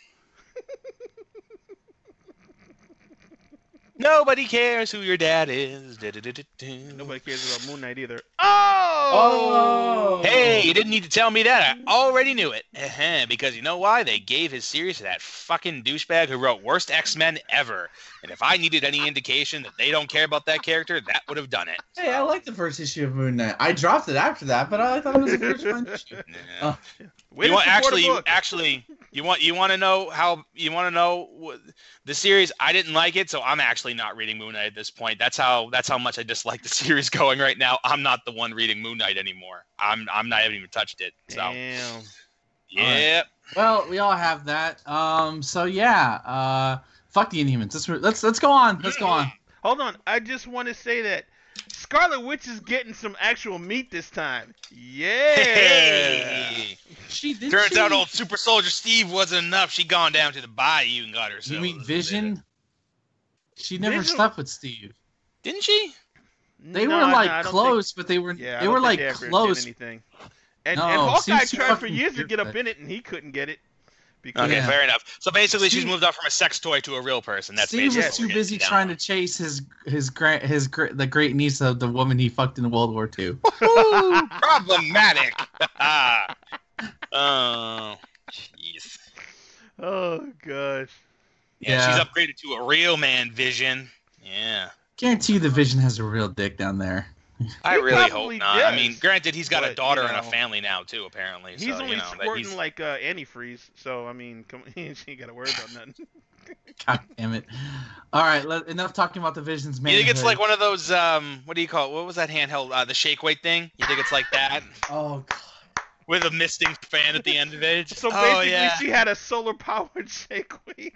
Nobody cares who your dad is. Du-du-du-du-du.
Nobody cares about Moon Knight either. Oh!
Oh!
Hey, you didn't need to tell me that. I already knew it. Uh-huh, because you know why? They gave his series to that fucking douchebag who wrote Worst X-Men Ever. And if I needed any indication that they don't care about that character, that would have done it.
Hey, I like the first issue of Moon Knight. I dropped it after that, but I thought it was a first fun issue.
Yeah.
Oh.
Way
You
to
want
support a
actually, you,
book.
actually, you want you want to know how you want to know what, the series. I didn't like it, so I'm actually not reading Moon Knight at this point. That's how that's how much I dislike the series going right now. I'm not the one reading Moon Knight anymore. I'm I'm not I haven't even touched it. So
Damn.
yeah,
Well, we all have that. Um. So yeah. Uh. Fuck the Inhumans. Let's let's let's go on. Let's go on.
Hold on. I just want to say that Scarlet Witch is getting some actual meat this time. Yeah.
Hey.
She did.
Turns
she,
out old Super Soldier Steve wasn't enough. She gone down to the bayou and got herself.
You
a
mean
little
Vision? She never
Vision-
slept with Steve.
bit. Didn't she?
They
No,
were
no,
like
I don't
close, but they were
Think, yeah, I
they
don't
were
think
like
they ever did
close.
anything. And,
No,
and Hawkeye
Steve's too
tried for
fucking
years to get up
weird.
in it, and he couldn't get it. Because
Okay,
Yeah.
fair enough. So basically, she's
Steve-
moved on from a sex toy to a real person. That's
Steve
basically
was
what
too
we're
busy
getting
trying
down.
to chase his his great his gr- the great niece of the woman he fucked in World War Two.
Woo, problematic. Oh, jeez.
Oh gosh.
Yeah,
Yeah.
she's upgraded to a real man, Vision. Yeah.
Guarantee you the Vision has a real dick down there.
I
He
really hope
probably
not. I
does,
mean, granted, he's got a
but,
daughter
you
and a
know,
family now too, apparently.
He's
so,
only
you know, but
squirting
he's-
like uh, antifreeze, so I mean, come she ain't got to worry about nothing.
God damn it! All right, let, enough talking about the Vision's
You
man.
think it's like one of those? Um, what do you call it? What was that handheld? Uh, the shake weight thing? You think it's like that
Oh God.
with a misting fan at the end of it? It's just,
So
oh,
basically,
yeah.
she had a solar powered shake weight.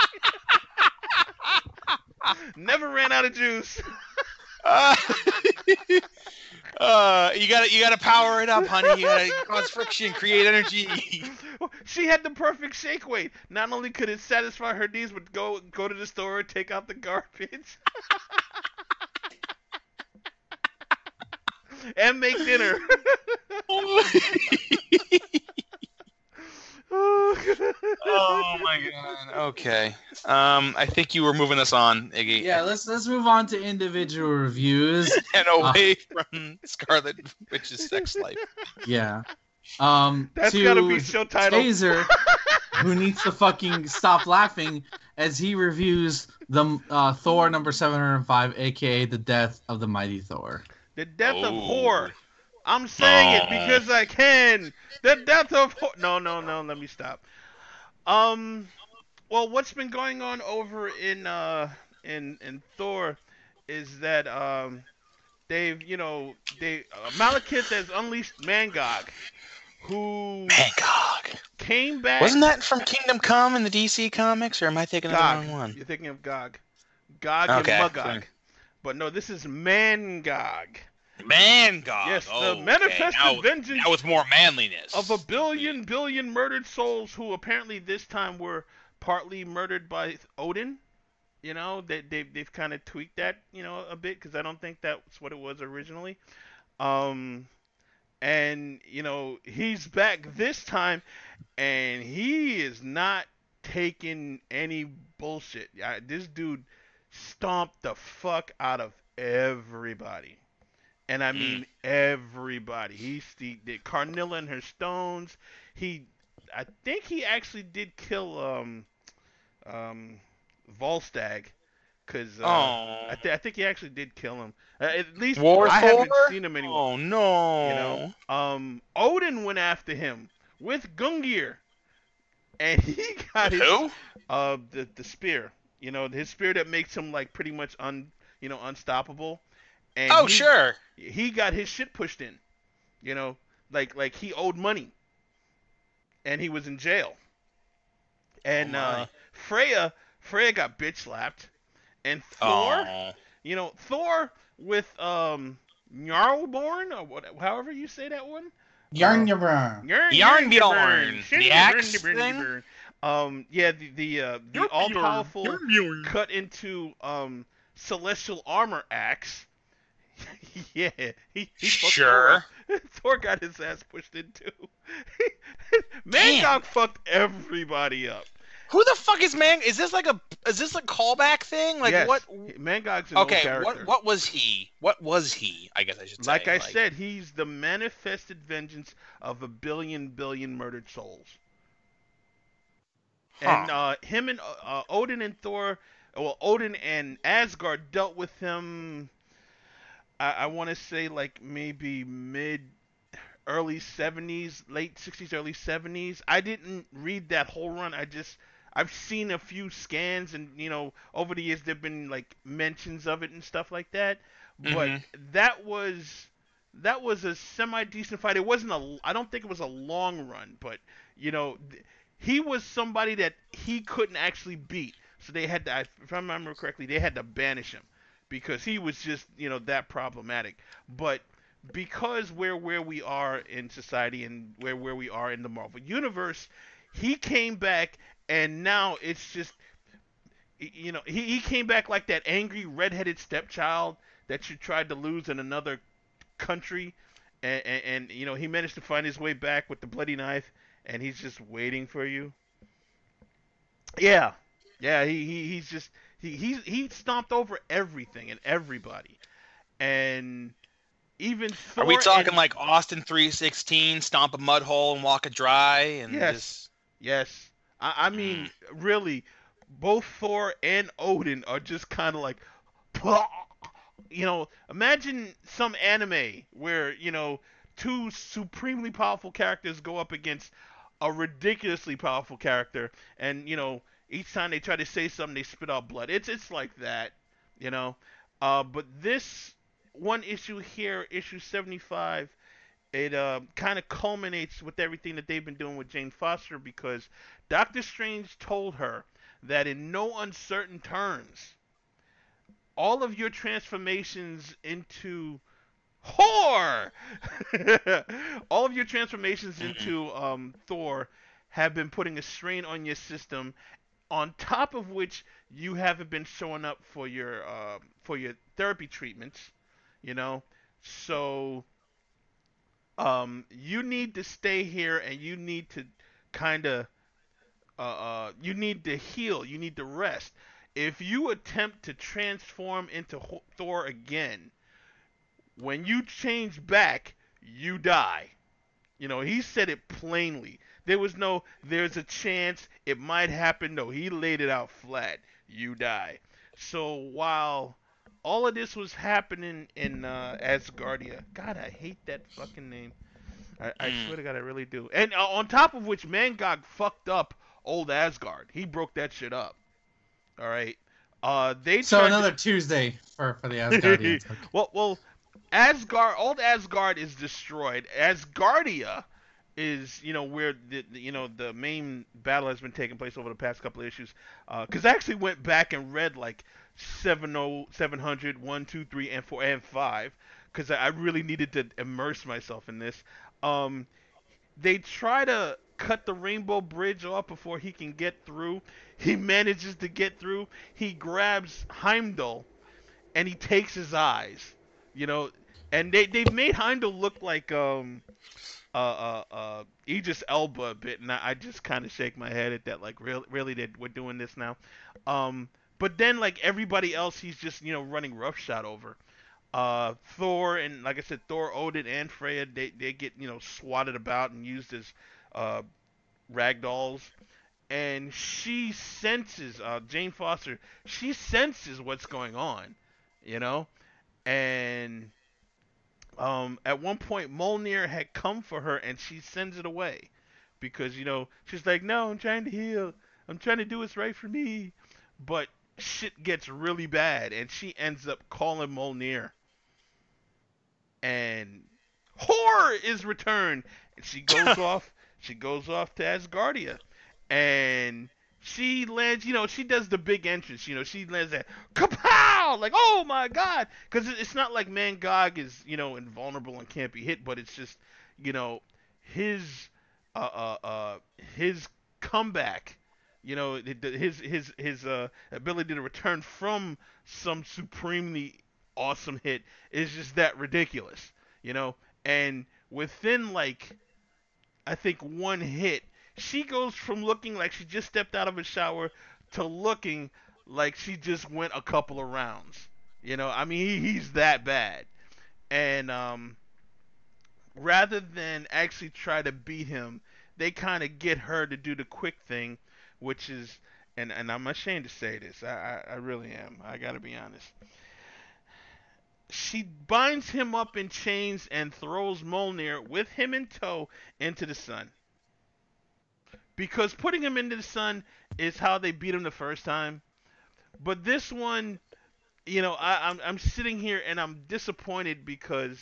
Never ran out of juice.
Uh, uh, you gotta you gotta power it up, honey. You gotta cause friction, create energy.
She had the perfect shake weight. Not only could it satisfy her needs, but go go to the store, take out the garbage, and make dinner.
Oh my god. Okay. Um, I think you were moving us on, Iggy.
Yeah, let's let's move on to individual reviews.
And away from Scarlet Witch's sex life.
Yeah. Um.
That's
to
gotta be show title.
Taser, who needs to fucking stop laughing as he reviews the uh, Thor number seven hundred five, aka the death of the mighty Thor.
The death of
Oh.
whore. I'm saying it
Oh.
because I can. The death of whore. No, no, no. Let me stop. Um. Well, what's been going on over in uh in in Thor is that um they've you know they uh, Malekith has unleashed Mangog, who
Magog.
came back.
Wasn't that from Kingdom Come in the D C comics, or am I thinking of the
Gog?
wrong one?
You're thinking of Gog. Gog
Okay,
and Magog.
fair.
But no, this is Mangog.
Mangog.
Yes, the
Oh,
manifested
okay. now,
vengeance
now with more manliness.
of a billion billion murdered souls who apparently this time were partly murdered by Odin. You know, they they've they've kind of tweaked that, you know, a bit because I don't think that's what it was originally. Um, and you know he's back this time, and he is not taking any bullshit. I, this dude stomped the fuck out of everybody. and I
Mm.
mean everybody. He, he did Carnilla and her stones. He, I think he actually did kill um um Volstagg, cause uh
Oh.
I, th- I think he actually did kill him. Uh, at least
War
I
Thor?
haven't seen him anywhere.
Oh
You know,
no.
um, Odin went after him with Gungnir, and he got
With
his
who?
uh the the spear. You know, his spear that makes him like pretty much un you know unstoppable, and
Oh
he
sure.
he got his shit pushed in. You know, like like he owed money, and he was in jail.
Oh
And uh,
my.
Freya Freya got bitch slapped, and Thor,
Oh.
you know, Thor with um Jarlborn or what, however you say that one.
Yarn
Uh,
your burn.
Yarn
Yarnbjorn,
Yarnbjorn,
the axe thing.
Um, yeah, the the uh, the all powerful cut into um celestial armor axe. Yeah, he he fucked Thor
Sure.
up. Thor got his ass pushed into.
Damn.
Mangok fucked everybody up.
Who the fuck is man? Is this like a is this a callback thing? Like
yes,
what?
Mangok's an old
Okay,
character.
what what was he? What was he? I guess I should say.
Like I said, he's the manifested vengeance of a billion billion murdered souls.
Huh.
And uh, him and uh, Odin and Thor, well, Odin and Asgard dealt with him. I, I want to say like maybe mid, early seventies, late sixties, early seventies. I didn't read that whole run. I just I've seen a few scans, and you know, over the years there've been like mentions of it and stuff like that. But
Mhm.
that was that was a semi decent fight. It wasn't a I don't think it was a long run, but you know, th- he was somebody that he couldn't actually beat. So they had to, if I remember correctly, they had to banish him because he was just, you know, that problematic. But because we're where we are in society and where where we are in the Marvel universe, he came back, and now it's just, you know, he, he came back like that angry redheaded stepchild that you tried to lose in another country, and, and, and you know, he managed to find his way back with the bloody knife, and he's just waiting for you. Yeah, yeah, he, he he's just he he he stomped over everything and everybody, and even
Are we
Thor
talking
and
like Austin three sixteen, stomp a mud hole and walk it dry, and
yes,
just?
yes, I, I
Mm.
mean, really, both Thor and Odin are just kind of like, you know, imagine some anime where, you know, two supremely powerful characters go up against a ridiculously powerful character, and you know, each time they try to say something, they spit out blood. It's it's like that, you know. Uh, but this one issue here, issue seventy-five, it uh, kind of culminates with everything that they've been doing with Jane Foster, because Doctor Strange told her that in no uncertain terms, all of your transformations into whore, all of your transformations
Mm.
into um, Thor have been putting a strain on your system. On top of which, you haven't been showing up for your uh, for your therapy treatments. You know, so um, you need to stay here, and you need to kind of uh, uh, you need to heal. You need to rest. If you attempt to transform into Ho- Thor again, when you change back, you die. You know, he said it plainly. There was no, there's a chance it might happen. No, he laid it out flat. You die. So while all of this was happening in uh, Asgardia, God, I hate that fucking name. I, I
Mm.
swear to God, I really do. And uh, on top of which, Mangog fucked up old Asgard. He broke that shit up. All right. Uh, they
So
tried
another Tuesday for for the
to.
Asgardians. Okay.
well, well, Asgard, old Asgard is destroyed. Asgardia is, you know, where the, the you know the main battle has been taking place over the past couple of issues. Because I actually went back and read like seven oh, seven hundred, one, two, three, and four, and five, because I, I really needed to immerse myself in this. Um, they try to cut the Rainbow Bridge off before he can get through. He manages to get through. He grabs Heimdall and he takes his eyes. You know, and they they've made Heimdall look like um uh uh uh Idris Elba a bit, and I, I just kind of shake my head at that. Like, really, really, they, we're doing this now. Um, but then like everybody else, he's just, you know, running roughshod over. Uh, Thor and like I said, Thor, Odin, and Freya, they they get you know swatted about and used as uh, ragdolls. And she senses uh, Jane Foster. She senses what's going on, you know. And um, at one point, Mjolnir had come for her, and she sends it away because you know she's like, "No, I'm trying to heal. I'm trying to do what's right for me." But shit gets really bad, and she ends up calling Mjolnir, and horror is returned, and she goes off. She goes off to Asgardia, and she lands. You know, she does the big entrance. You know, she lands that kapow, like oh my god, because it's not like Mangog is you know invulnerable and can't be hit, but it's just you know his uh uh, uh his comeback. You know his his his uh, ability to return from some supremely awesome hit is just that ridiculous, you know. And within like I think one hit, she goes from looking like she just stepped out of a shower to looking like she just went a couple of rounds. You know, I mean, he, he's that bad. And um, rather than actually try to beat him, they kind of get her to do the quick thing, which is, and, and I'm ashamed to say this, I, I, I really am. I got to be honest. She binds him up in chains and throws Mjolnir with him in tow into the sun. Because putting him into the sun is how they beat him the first time. But this one, you know, I, I'm I'm sitting here and I'm disappointed because,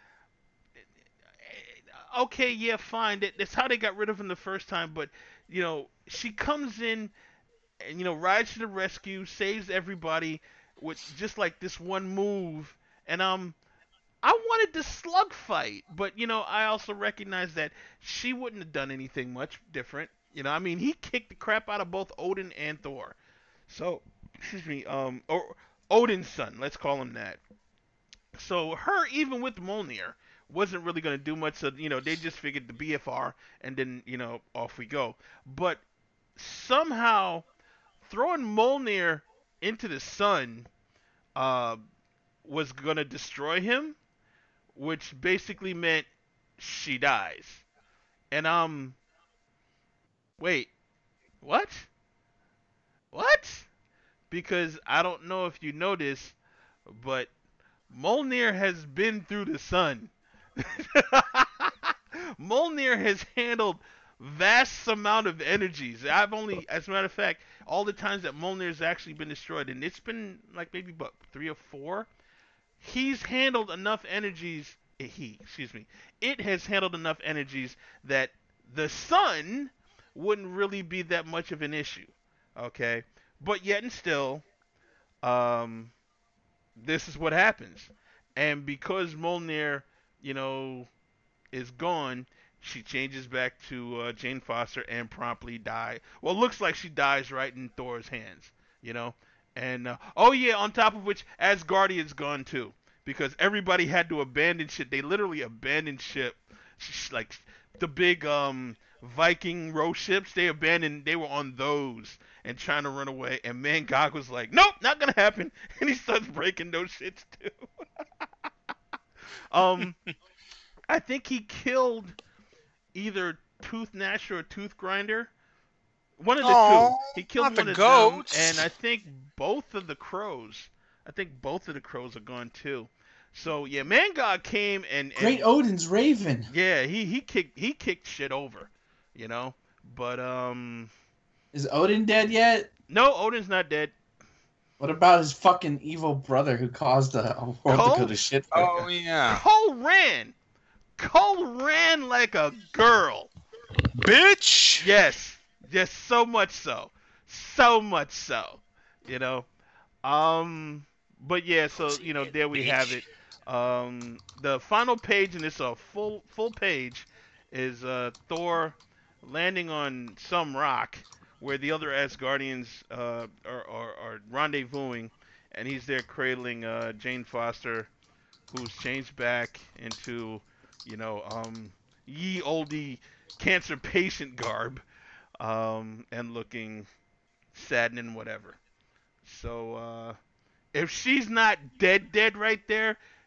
okay, yeah, fine, that, that's how they got rid of him the first time. But you know, she comes in and you know rides to the rescue, saves everybody with just like this one move, and um. I wanted the slug fight, but you know, I also recognize that she wouldn't have done anything much different. You know, I mean, he kicked the crap out of both Odin and Thor. So, excuse me, um, or Odin's son, let's call him that. So, her even with Mjolnir wasn't really going to do much. So, you know, they just figured the B F R, and then you know, off we go. But somehow throwing Mjolnir into the sun uh, was going to destroy him, which basically meant she dies. And um, wait, what? What? Because I don't know if you noticed, but Mjolnir has been through the sun. Mjolnir has handled vast amount of energies. I've only, as a matter of fact, all the times that Mjolnir has actually been destroyed, and it's been like maybe about three or four. He's handled enough energies. He, excuse me, it has handled enough energies that the sun wouldn't really be that much of an issue. Okay, but yet and still, um, this is what happens. And because Mjolnir, you know, is gone, she changes back to uh, Jane Foster and promptly die. Well, it looks like she dies right in Thor's hands, you know. And uh, oh yeah, on top of which, Asgardia's gone too, because everybody had to abandon shit. They literally abandoned ship, like the big um Viking row ships. They abandoned. They were on those and trying to run away. And Mangog was like, "Nope, not gonna happen." And he starts breaking those shits too. um, I think he killed either Tooth Gnasher or Tooth Grinder. One of the
Aww,
two. He killed
not
one
the
of
goats.
them, and I think both of the crows. I think both of the crows are gone too. So yeah, Mangog came and, and
Great Odin's Raven.
yeah, he he kicked he kicked shit over, you know. But um,
Is Odin dead yet?
no, Odin's not dead.
What about his fucking evil brother who caused the whole world
Cole?
to go to shit? For
Oh
him?
yeah,
Cole ran. Cole ran like a girl.
bitch.
Yes, yes, so much so, so much so, you know. Um, but yeah, so you know, there we have it. Um, the final page, and it's a full full page, is uh, Thor landing on some rock where the other Asgardians uh, are, are, are rendezvousing, and he's there cradling uh, Jane Foster, who's changed back into, you know, um, ye olde cancer patient garb, um, and looking saddened and whatever. So, uh, if she's not dead, dead right there,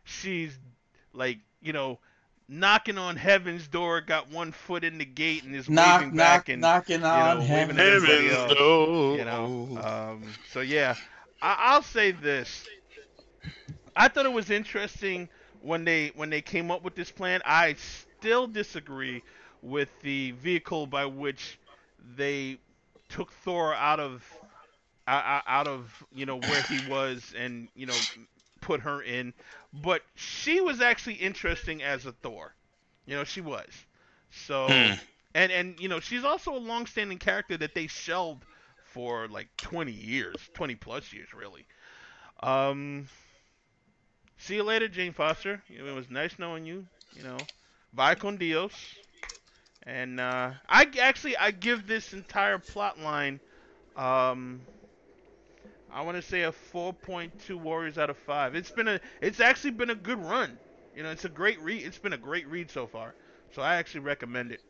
she's like, you know, knocking on heaven's door, got one foot in the gate, and is
Knock,
waving
knock,
back and
knocking
you
on
know waving
heaven.
at everybody
Heaven's
else.
door.
You know. Um, so yeah, I, I'll say this. I thought it was interesting when they when they came up with this plan. I still disagree with the vehicle by which they took Thor out of out, out of you know where he was and you know put her in. But she was actually interesting as a Thor. You know, she was. So
Hmm.
and and you know she's also a long-standing character that they shelved for like twenty years, twenty plus years really. Um, See you later, Jane Foster. It was nice knowing you. You know, bye con Dios. And uh, I actually I give this entire plot line, um, I want to say a four point two Warriors out of five. It's been a it's actually been a good run. You know, it's a great read. It's been a great read so far. So I actually recommend it.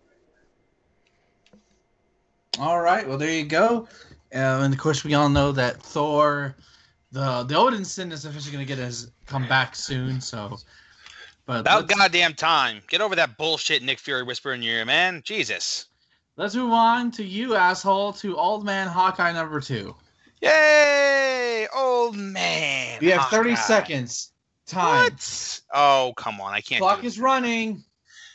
All right, well there you go. Uh, and of course, we all know that Thor, the the Odin sin is officially going to get his come back soon. So, but
About
let's,
goddamn time. Get over that bullshit Nick Fury whisper in your ear, man. Jesus.
let's move on to you, asshole, to Old Man Hawkeye number two.
Yay! Old man.
We have thirty
Hawkeye.
seconds. Time.
What? Oh, come on. I can't
Clock
do
is running.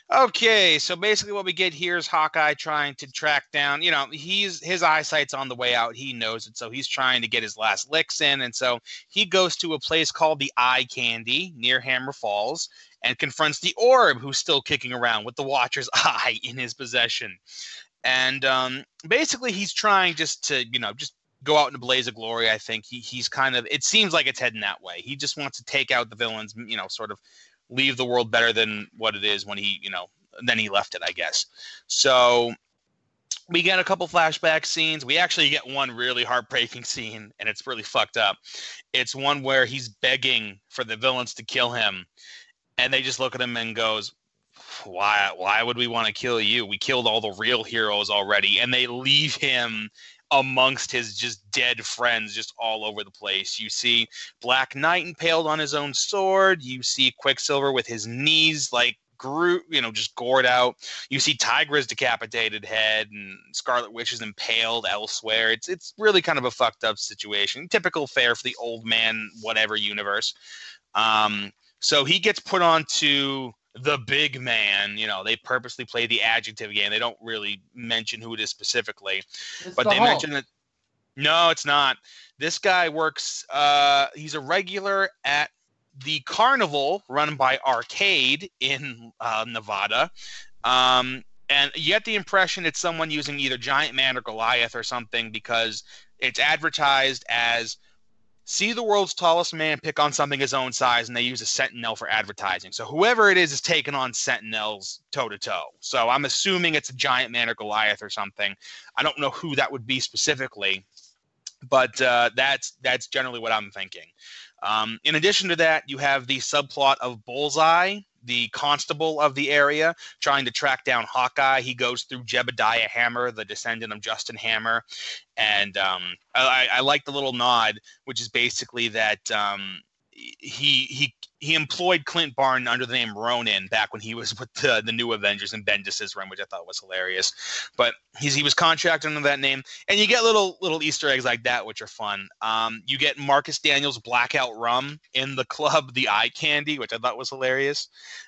Okay, so basically what we get here is Hawkeye trying to track down, you know, he's his eyesight's on the way out. He knows it, so he's trying to get his last licks in, and so he goes to a place called the Eye Candy near Hammer Falls and confronts the Orb, who's still kicking around with the Watcher's eye in his possession. And um, basically he's trying just to, you know, just go out in a blaze of glory. I think he he's kind of, it seems like it's heading that way. He just wants to take out the villains, you know, sort of leave the world better than what it is when he, you know, then he left it, I guess. So we get a couple flashback scenes. We actually get one really heartbreaking scene, and it's really fucked up. It's one where he's begging for the villains to kill him, and they just look at him and goes, why, why would we want to kill you? We killed all the real heroes already. And they leave him amongst his just dead friends just all over the place. You see Black Knight impaled on his own sword. You see Quicksilver with his knees like grew, you know, just gored out. You see Tigra's decapitated head, and Scarlet Witch is impaled elsewhere. It's it's really kind of a fucked up situation. Typical fare for the old man whatever universe. Um, so he gets put onto the big man. You know, they purposely play the adjective game. They don't really mention who it is specifically,
It's
but
the
they
Hulk.
mention that. No, it's not. This guy works. Uh, he's a regular at the carnival run by Arcade in uh, Nevada. Um, and you get the impression it's someone using either Giant Man or Goliath or something, because it's advertised as see the world's tallest man pick on something his own size, and they use a Sentinel for advertising. So whoever it is is taking on Sentinels toe-to-toe. So I'm assuming it's a Giant Man or Goliath or something. I don't know who that would be specifically, but uh, that's that's generally what I'm thinking. Um, in addition to that, you have the subplot of Bullseye, the constable of the area, trying to track down Hawkeye. He goes through Jebediah Hammer, the descendant of Justin Hammer. And um, I, I like the little nod, which is basically that um, he he he employed Clint Barton under the name Ronin back when he was with the, the New Avengers and Bendis' run, which I thought was hilarious. But he's he was contracted under that name, and you get little little Easter eggs like that, which are fun. Um, you get Marcus Daniels' Blackout Rum in the club, the Eye Candy, which I thought was hilarious.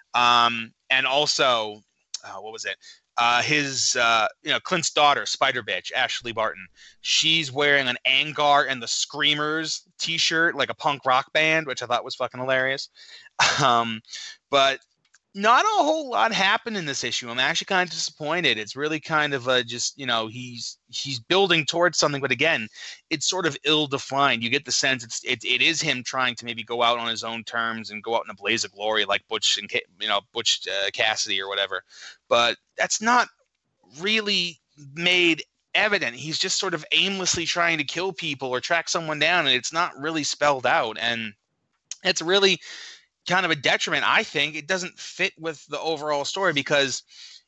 Um, and also, uh, what was it? Uh, his, uh, you know, Clint's daughter, Spider Bitch, Ashley Barton. She's wearing an Angar and the Screamers T-shirt, like a punk rock band, which I thought was fucking hilarious. Um, but not a whole lot happened in this issue. I'm actually kind of disappointed. It's really kind of a just, you know, he's he's building towards something, but again, it's sort of ill-defined. You get the sense it's it, it is him trying to maybe go out on his own terms and go out in a blaze of glory like Butch and you know Butch uh, Cassidy or whatever. But that's not really made evident. He's just sort of aimlessly trying to kill people or track someone down, and it's not really spelled out. And it's really kind of a detriment, I think. It doesn't fit with the overall story, because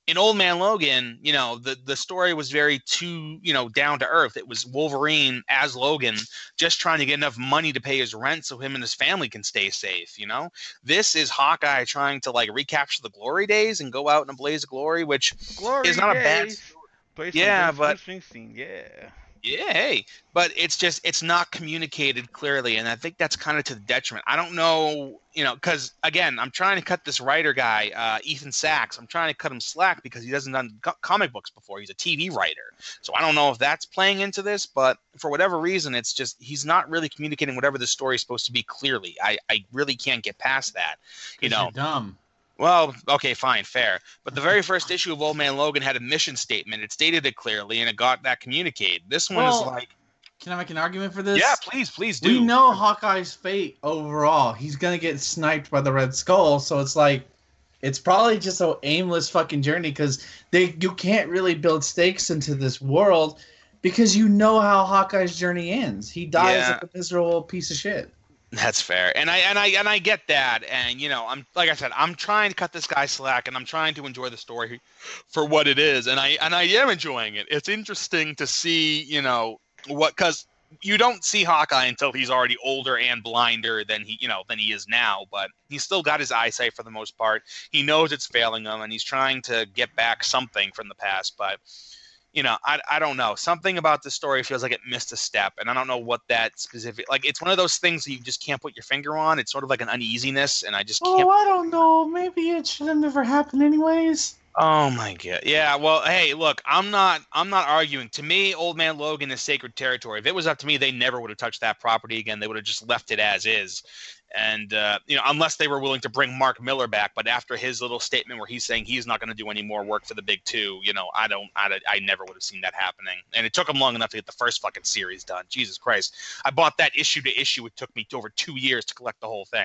in Old Man Logan, you know, the, the story was very too, you know, down to earth. It was Wolverine as Logan just trying to get enough money to pay his rent so him and his family can stay safe, you know? This is Hawkeye trying to, like, recapture the glory days and go out in a blaze of glory, which
Glory
is not
days.
a bad
Based
Yeah,
on
but
Springsteen, yeah.
yeah, hey, but it's just it's not communicated clearly, and I think that's kind of to the detriment. I don't know, you know, because again, I'm trying to cut this writer guy, uh, Ethan Sachs. I'm trying to cut him slack because he doesn't done co- comic books before. He's a T V writer, so I don't know if that's playing into this. But for whatever reason, it's just he's not really communicating whatever the story is supposed to be clearly. I I really can't get past that, you know.
You're dumb.
Well, okay, fine, fair. But the very first issue of Old Man Logan had a mission statement. It stated it clearly, and it got that communicated. This one
Well,
is like,
Can I make an argument for this?
yeah, please, please do.
We know Hawkeye's fate overall. He's gonna get sniped by the Red Skull, so it's like, it's probably just an aimless fucking journey because they you can't really build stakes into this world because you know how Hawkeye's journey ends. He dies
Yeah.
like a miserable piece of shit.
That's fair, and I and I and I get that, and you know, I'm like I said, I'm trying to cut this guy slack, and I'm trying to enjoy the story for what it is, and I and I am enjoying it. It's interesting to see, you know, what because you don't see Hawkeye until he's already older and blinder than he, you know, than he is now, but he's still got his eyesight for the most part. He knows it's failing him, and he's trying to get back something from the past, but. You know, I, I don't know. Something about the story feels like it missed a step, and I don't know what that specific. Like, it's one of those things that you just can't put your finger on. It's sort of like an uneasiness, and I just can't.
Oh, I don't know. Maybe it should have never happened, anyways.
Oh my god. Yeah. Well, hey, look, I'm not. I'm not arguing. To me, Old Man Logan is sacred territory. If it was up to me, they never would have touched that property again. They would have just left it as is. And, uh, you know, unless they were willing to bring Mark Miller back. But after his little statement where he's saying he's not going to do any more work for the big two, you know, I don't, I, I never would have seen that happening. And it took him long enough to get the first fucking series done. Jesus Christ. I bought that issue to issue. It took me over two years to collect the whole thing.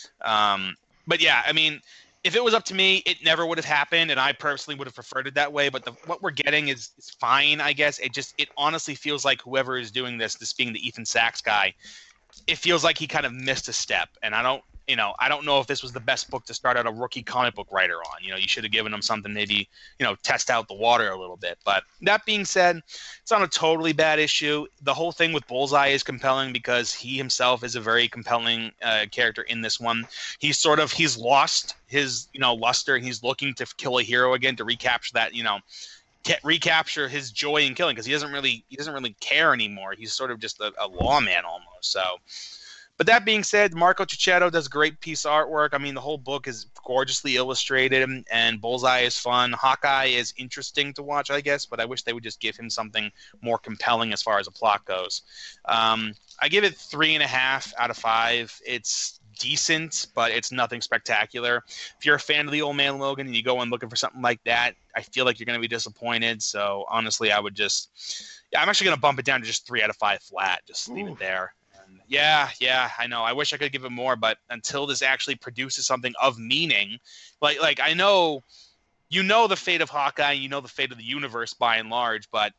Um, but yeah, I mean, if it was up to me, it never would have happened. And I personally would have preferred it that way. But the, what we're getting is, is fine, I guess. It just, it honestly feels like whoever is doing this, this being the Ethan Sachs guy, it feels like he kind of missed a step, and I don't, you know, I don't know if this was the best book to start out a rookie comic book writer on. You know, you should have given him something, maybe, you know, test out the water a little bit. But that being said, it's not a totally bad issue. The whole thing with Bullseye is compelling because he himself is a very compelling uh, character in this one. He's sort of, he's lost his, you know, luster, and he's looking to kill a hero again to recapture that, you know, Get, recapture his joy in killing because he doesn't really he doesn't really care anymore. He's sort of just a, a lawman almost. So, but that being said, Marco Cicchetto does a great piece of artwork. I mean, the whole book is gorgeously illustrated, and Bullseye is fun. Hawkeye is interesting to watch, I guess, but I wish they would just give him something more compelling as far as a plot goes. Um, I give it three and a half out of five. It's decent, but it's nothing spectacular. If you're a fan of the Old Man Logan and you go in looking for something like that, I feel like you're going to be disappointed. So honestly, I would just, yeah, I'm actually going to bump it down to just three out of five flat. Just leave
Ooh.
it there. And yeah, yeah, I know. I wish I could give it more, but until this actually produces something of meaning, like, like I know, you know the fate of Hawkeye, you know the fate of the universe by and large, but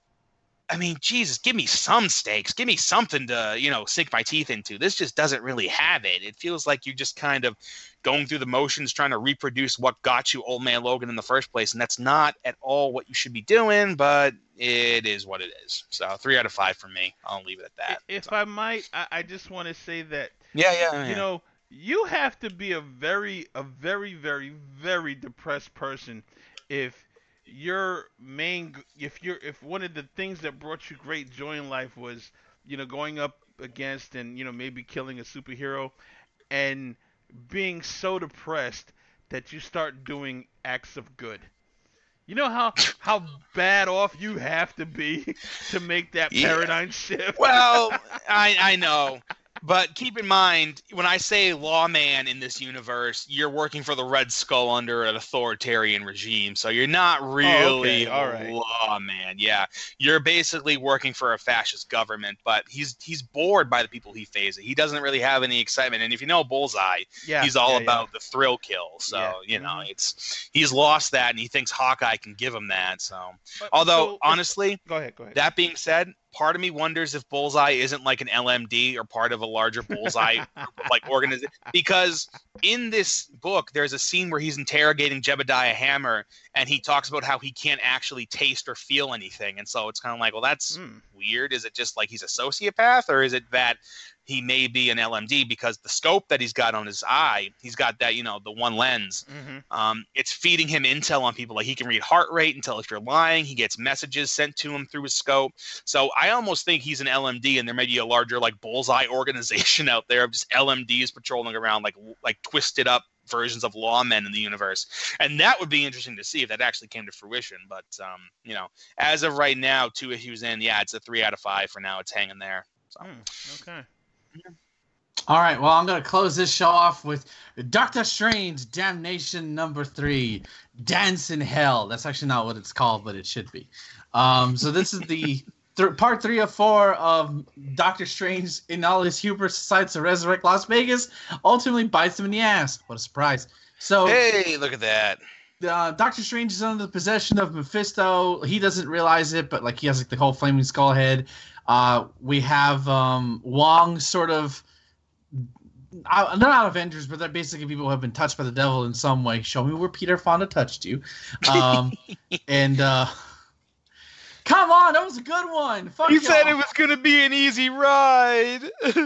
I mean, Jesus, give me some stakes. Give me something to, you know, sink my teeth into. This just doesn't really have it. It feels like you're just kind of going through the motions, trying to reproduce what got you Old Man Logan in the first place. And that's not at all what you should be doing, but it is what it is. So three out of five for me. I'll leave it at that.
If
so.
I might, I, I just want to say that,
Yeah, yeah, yeah.
you know, you have to be a very, a very, very, very depressed person if your main, if you're, if one of the things that brought you great joy in life was, you know, going up against and, you know, maybe killing a superhero, and being so depressed that you start doing acts of good. You know how how bad off you have to be to make that
Yeah.
paradigm shift?
Well, I I know. But keep in mind, when I say lawman in this universe, you're working for the Red Skull under an authoritarian regime. So you're not really
okay. All
a
right.
lawman. Yeah. You're basically working for a fascist government, but he's he's bored by the people he faces. He doesn't really have any excitement. And if you know Bullseye,
Yeah,
he's all
yeah,
about
yeah.
the thrill kill. So,
Yeah.
you know,
Mhm.
it's he's lost that, and he thinks Hawkeye can give him that. So,
But-
although
so if-
honestly,
go ahead, go ahead.
that being said, part of me wonders if Bullseye isn't like an L M D or part of a larger Bullseye like organization. Because in this book, there's a scene where he's interrogating Jebediah Hammer, and he talks about how he can't actually taste or feel anything. And so it's kind of like, well, that's mm. weird. Is it just like he's a sociopath, or is it that he may be an L M D because the scope that he's got on his eye, he's got that, you know, the one lens. Mm-hmm. Um, it's feeding him intel on people. Like he can read heart rate and tell if you're lying. He gets messages sent to him through his scope. So I almost think he's an L M D, and there may be a larger like Bullseye organization out there of just L M Ds patrolling around like like twisted up versions of lawmen in the universe. And that would be interesting to see if that actually came to fruition. But, um, you know, as of right now, two issues in, yeah, it's a three out of five for now. It's hanging there. So.
Mm, okay.
All right, well, I'm going to close this show off with Doctor Strange Damnation number three, Dance in Hell. That's actually not what it's called, but it should be. Um, so this is the th- part three of four of Doctor Strange in all his hubris decides to resurrect Las Vegas, ultimately bites him in the ass. What a surprise. So
hey, look at that.
Uh, Doctor Strange is under the possession of Mephisto. He doesn't realize it, but like he has like the whole flaming skull head. Uh, we have um, Wong sort of, uh, they're not Avengers, but they're basically people who have been touched by the devil in some way. Show me where Peter Fonda touched you. Um, and uh, come on, that was a good one. Fuck
you
y'all.
said it was going to be an easy ride.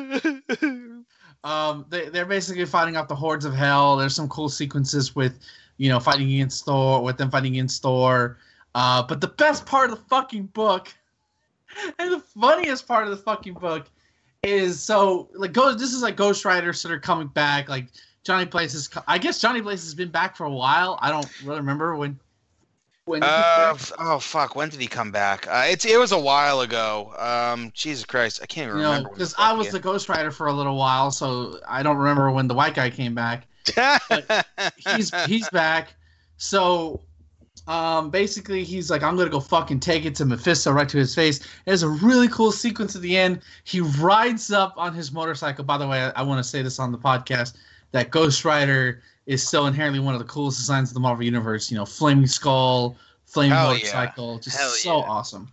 um, they, they're basically fighting off the hordes of hell. There's some cool sequences with, you know, fighting against Thor, with them fighting against Thor. Uh, but the best part of the fucking book, and the funniest part of the fucking book, is so like Ghost. This is like Ghost Rider sort of coming back. Like Johnny Blaze is. I guess Johnny Blaze has been back for a while. I don't really remember when. When?
Uh, oh fuck! When did he come back? Uh, it's it was a while ago. Um, Jesus Christ, I can't even
you
remember.
Because I was the Ghost Rider for a little while, so I don't remember when the white guy came back. But he's he's back. So. Um, basically, he's like, I'm going to go fucking take it to Mephisto right to his face. There's a really cool sequence at the end. He rides up on his motorcycle. By the way, I, I want to say this on the podcast, that Ghost Rider is still inherently one of the coolest designs of the Marvel Universe. You know, flaming skull, flaming
Hell
motorcycle.
Yeah.
Just
Hell
so
yeah.
awesome.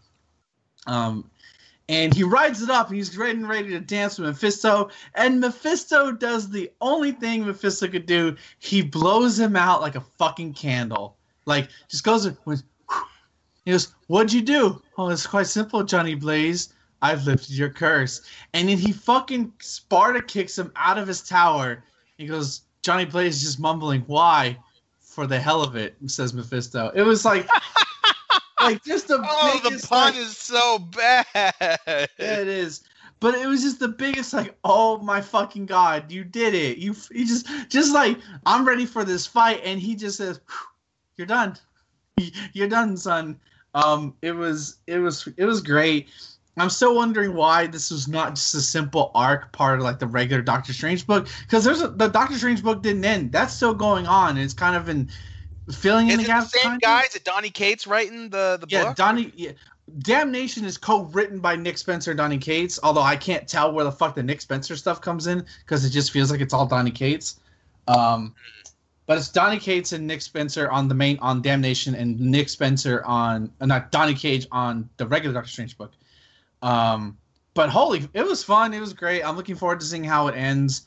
Um, and he rides it up, and he's ready and ready to dance with Mephisto. And Mephisto does the only thing Mephisto could do. He blows him out like a fucking candle. Like, just goes and went, he goes, what'd you do? Oh, it's quite simple, Johnny Blaze. I've lifted your curse. And then he fucking Sparta kicks him out of his tower. He goes, Johnny Blaze is just mumbling, why? For the hell of it, says Mephisto. It was like, like just the
oh,
biggest,
the pun
like,
is so bad.
Yeah, it is. But it was just the biggest, like, oh my fucking god, you did it. You, you just, just like, I'm ready for this fight. And he just says, you're done. You're done, son. Um, it was it was it was great. I'm still wondering why this was not just a simple arc part of like the regular Doctor Strange book, because there's a, the Doctor Strange book didn't end. That's still going on. It's kind of in filling in
Is
the
it
gaps.
the same guys? Is Donny Cates writing the the
yeah,
book?
Donny. Yeah, Damnation is co-written by Nick Spencer and Donny Cates. Although I can't tell where the fuck the Nick Spencer stuff comes in because it just feels like it's all Donny Cates. Um. But it's Donny Cates and Nick Spencer on the main on Damnation, and Nick Spencer on uh, not Donny Cage on the regular Doctor Strange book. Um, but holy, it was fun. It was great. I'm looking forward to seeing how it ends.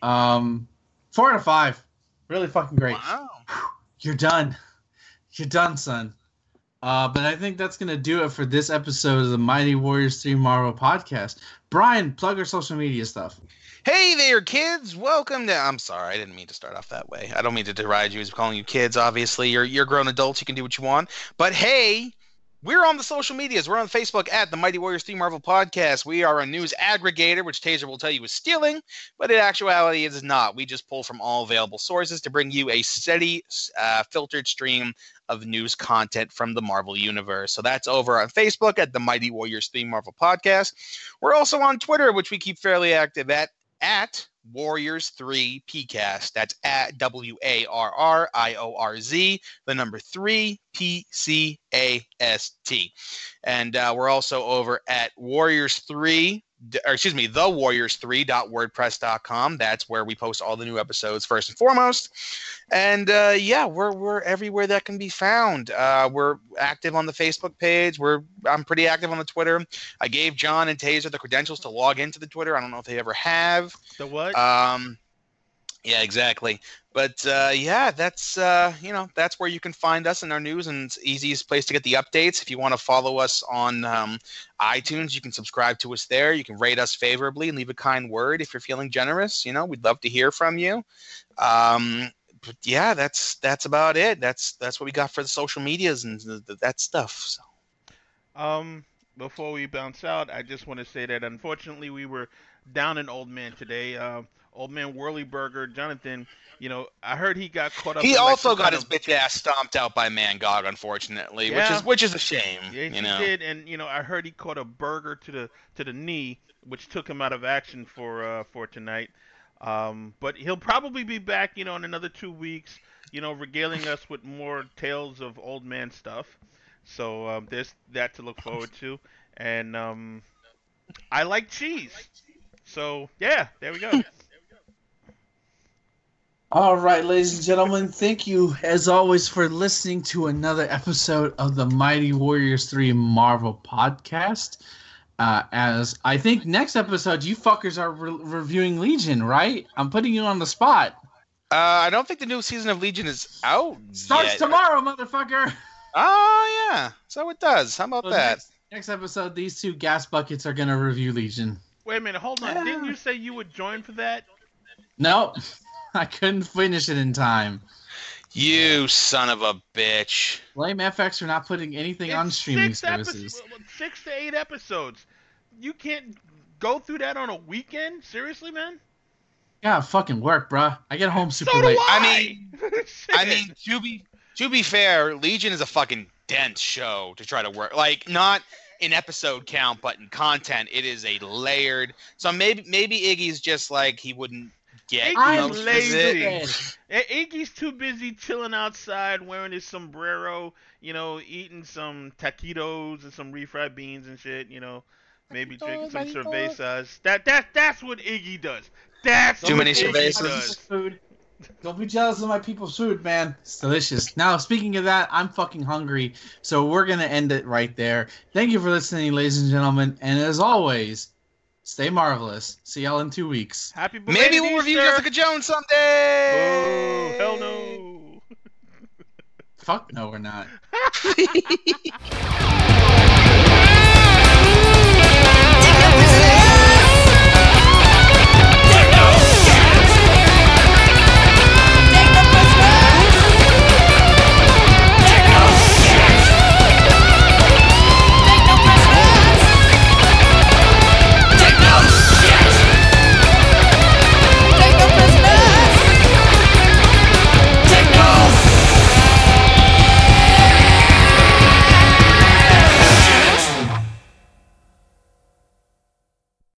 Um, four out of five, really fucking great.
Wow.
You're done. You're done, son. Uh, but I think that's gonna do it for this episode of the Mighty Warriors three Marvel podcast. Brian, plug our social media stuff.
Hey there, kids! Welcome to. I'm sorry, I didn't mean to start off that way. I don't mean to deride you as calling you kids. Obviously, you're you're grown adults. You can do what you want. But hey, we're on the social medias. We're on Facebook at the Mighty Warriors three Marvel Podcast. We are a news aggregator, which Taser will tell you is stealing, but in actuality, it is not. We just pull from all available sources to bring you a steady, uh, filtered stream of news content from the Marvel Universe. So that's over on Facebook at the Mighty Warriors three Marvel Podcast. We're also on Twitter, which we keep fairly active at. At Warriors three P cast. That's at W A R R I O R Z, the number three P C A S T. And uh, we're also over at Warriors three or excuse me, the warriors three dot wordpress dot com. That's where we post all the new episodes first and foremost. And uh, yeah, we're we're everywhere that can be found. Uh, we're active on the Facebook page. We're I'm pretty active on the Twitter. I gave John and Taser the credentials to log into the Twitter. I don't know if they ever have.
The what?
Um, yeah, exactly. But uh, yeah, that's uh, you know that's where you can find us in our news, and it's the easiest place to get the updates. If you want to follow us on um, iTunes, you can subscribe to us there. You can rate us favorably and leave a kind word if you're feeling generous. You know, we'd love to hear from you. Um, but yeah, that's that's about it. That's that's what we got for the social medias and the, the, that stuff. So.
Um, before we bounce out, I just want to say that unfortunately we were down an old man today. Uh, old man Whirlyburger, Jonathan. You know, I heard he got caught up.
He
in like
also
some
got
kind
his
of-
bitch ass stomped out by Mangog, unfortunately, which
Yeah.
is which is a shame.
Yeah,
you
he
know.
did, and you know, I heard he caught a burger to the to the knee, which took him out of action for uh, for tonight. Um, but he'll probably be back, you know, in another two weeks, you know, regaling us with more tales of old man stuff. So um, there's that to look forward to, and um, I like cheese. So yeah, there we go.
All right, ladies and gentlemen, thank you as always for listening to another episode of the Mighty Warriors three Marvel podcast. Uh, as I think next episode, you fuckers are re- reviewing Legion, right? I'm putting you on the spot.
Uh, I don't think the new season of Legion is out
Starts
yet.
tomorrow, motherfucker.
Oh yeah, so it does. How about
So
that?
Next, next episode, these two gas buckets are gonna review Legion.
Wait a minute, hold on.
Yeah.
Didn't you say you would join for that?
No, I couldn't finish it in time.
You son of a bitch.
Blame F X for not putting anything on
It's
streaming
six epi-
services.
six to eight episodes. You can't go through that on a weekend? Seriously, man?
Yeah, fucking work, bruh. I get home super
So do
late.
I.
I mean-
Shit.
I mean, to be to be fair, Legion is a fucking dense show to try to work. Like not in episode count, but in content, it is a layered. So maybe maybe Iggy's just like he wouldn't get
I'm
most
lazy.
of it.
I- Iggy's too busy chilling outside, wearing his sombrero, you know, eating some taquitos and some refried beans and shit, you know, maybe drinking some cervezas. That that that's what Iggy does. That's
Too
what
many
Iggy
cervezas.
does.
Food. Don't be jealous of my people's food, man. It's delicious. Now, speaking of that, I'm fucking hungry, so we're gonna end it right there. Thank you for listening, ladies and gentlemen, and as always, stay marvelous. See y'all in two weeks.
Happy belated
Maybe we'll review
Easter.
Jessica Jones someday.
Oh, hell no.
Fuck no, we're not.